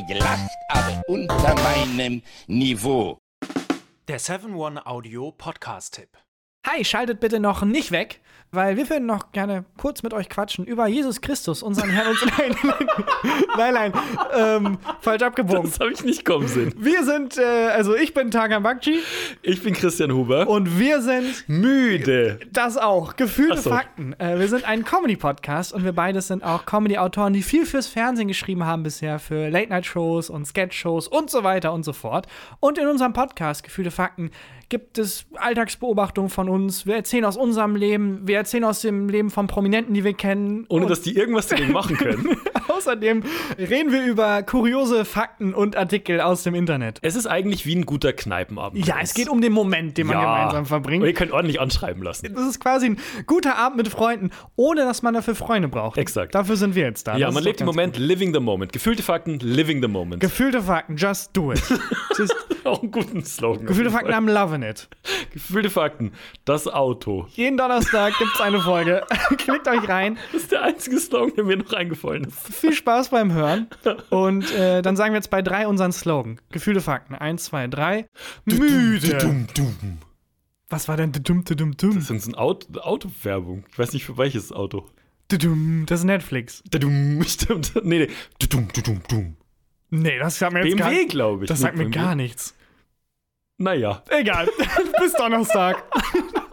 gelacht, aber unter meinem Niveau. Der seven one Audio Podcast-Tipp. Hi, schaltet bitte noch nicht weg, weil wir würden noch gerne kurz mit euch quatschen über Jesus Christus, unseren Herrn und Nein, nein, nein, ähm, falsch abgebogen. Das habe ich nicht kommen sehen. Wir sind, äh, also ich bin Tagan Bakci. Ich bin Christian Huber. Und wir sind müde. Das auch, gefühlte so. Fakten. Äh, wir sind ein Comedy-Podcast und wir beide sind auch Comedy-Autoren, die viel fürs Fernsehen geschrieben haben bisher, für Late-Night-Shows und Sketch-Shows und so weiter und so fort. Und in unserem Podcast, Gefühlte Fakten, gibt es Alltagsbeobachtungen von uns. Wir erzählen aus unserem Leben, wir erzählen aus dem Leben von Prominenten, die wir kennen. Ohne dass die irgendwas dagegen machen können. Außerdem reden wir über kuriose Fakten und Artikel aus dem Internet. Es ist eigentlich wie ein guter Kneipenabend. Ja, es geht um den Moment, den man ja. gemeinsam verbringt. Und ihr könnt ordentlich anschreiben lassen. Das ist quasi ein guter Abend mit Freunden, ohne dass man dafür Freunde braucht. Exakt. Dafür sind wir jetzt da. Ja, das man lebt im Moment, gut. living the moment. Gefühlte Fakten, living the moment. Gefühlte Fakten, just do it. Just auch einen guten Slogan. Gefühlte Fakten, I'm loving it. Gefühlte Fakten, das Auto. Jeden Donnerstag gibt's eine Folge. Klickt euch rein. Das ist der einzige Slogan, der mir noch eingefallen ist. Viel Spaß beim Hören. Und äh, dann sagen wir jetzt bei drei unseren Slogan. Gefühlte Fakten. Eins, zwei, drei. Müde. Dum, dum. Was war denn dum, dum, dum? Das ist eine Auto- Autowerbung. Ich weiß nicht, für welches Auto. Dum, das ist Netflix. Dum, stimmt. Nee, nee. Dum, dum, dum. Nee, das sagt mir jetzt B M W, gar, glaube ich. Das sagt mir gar nichts. Naja. Egal. Bis Donnerstag.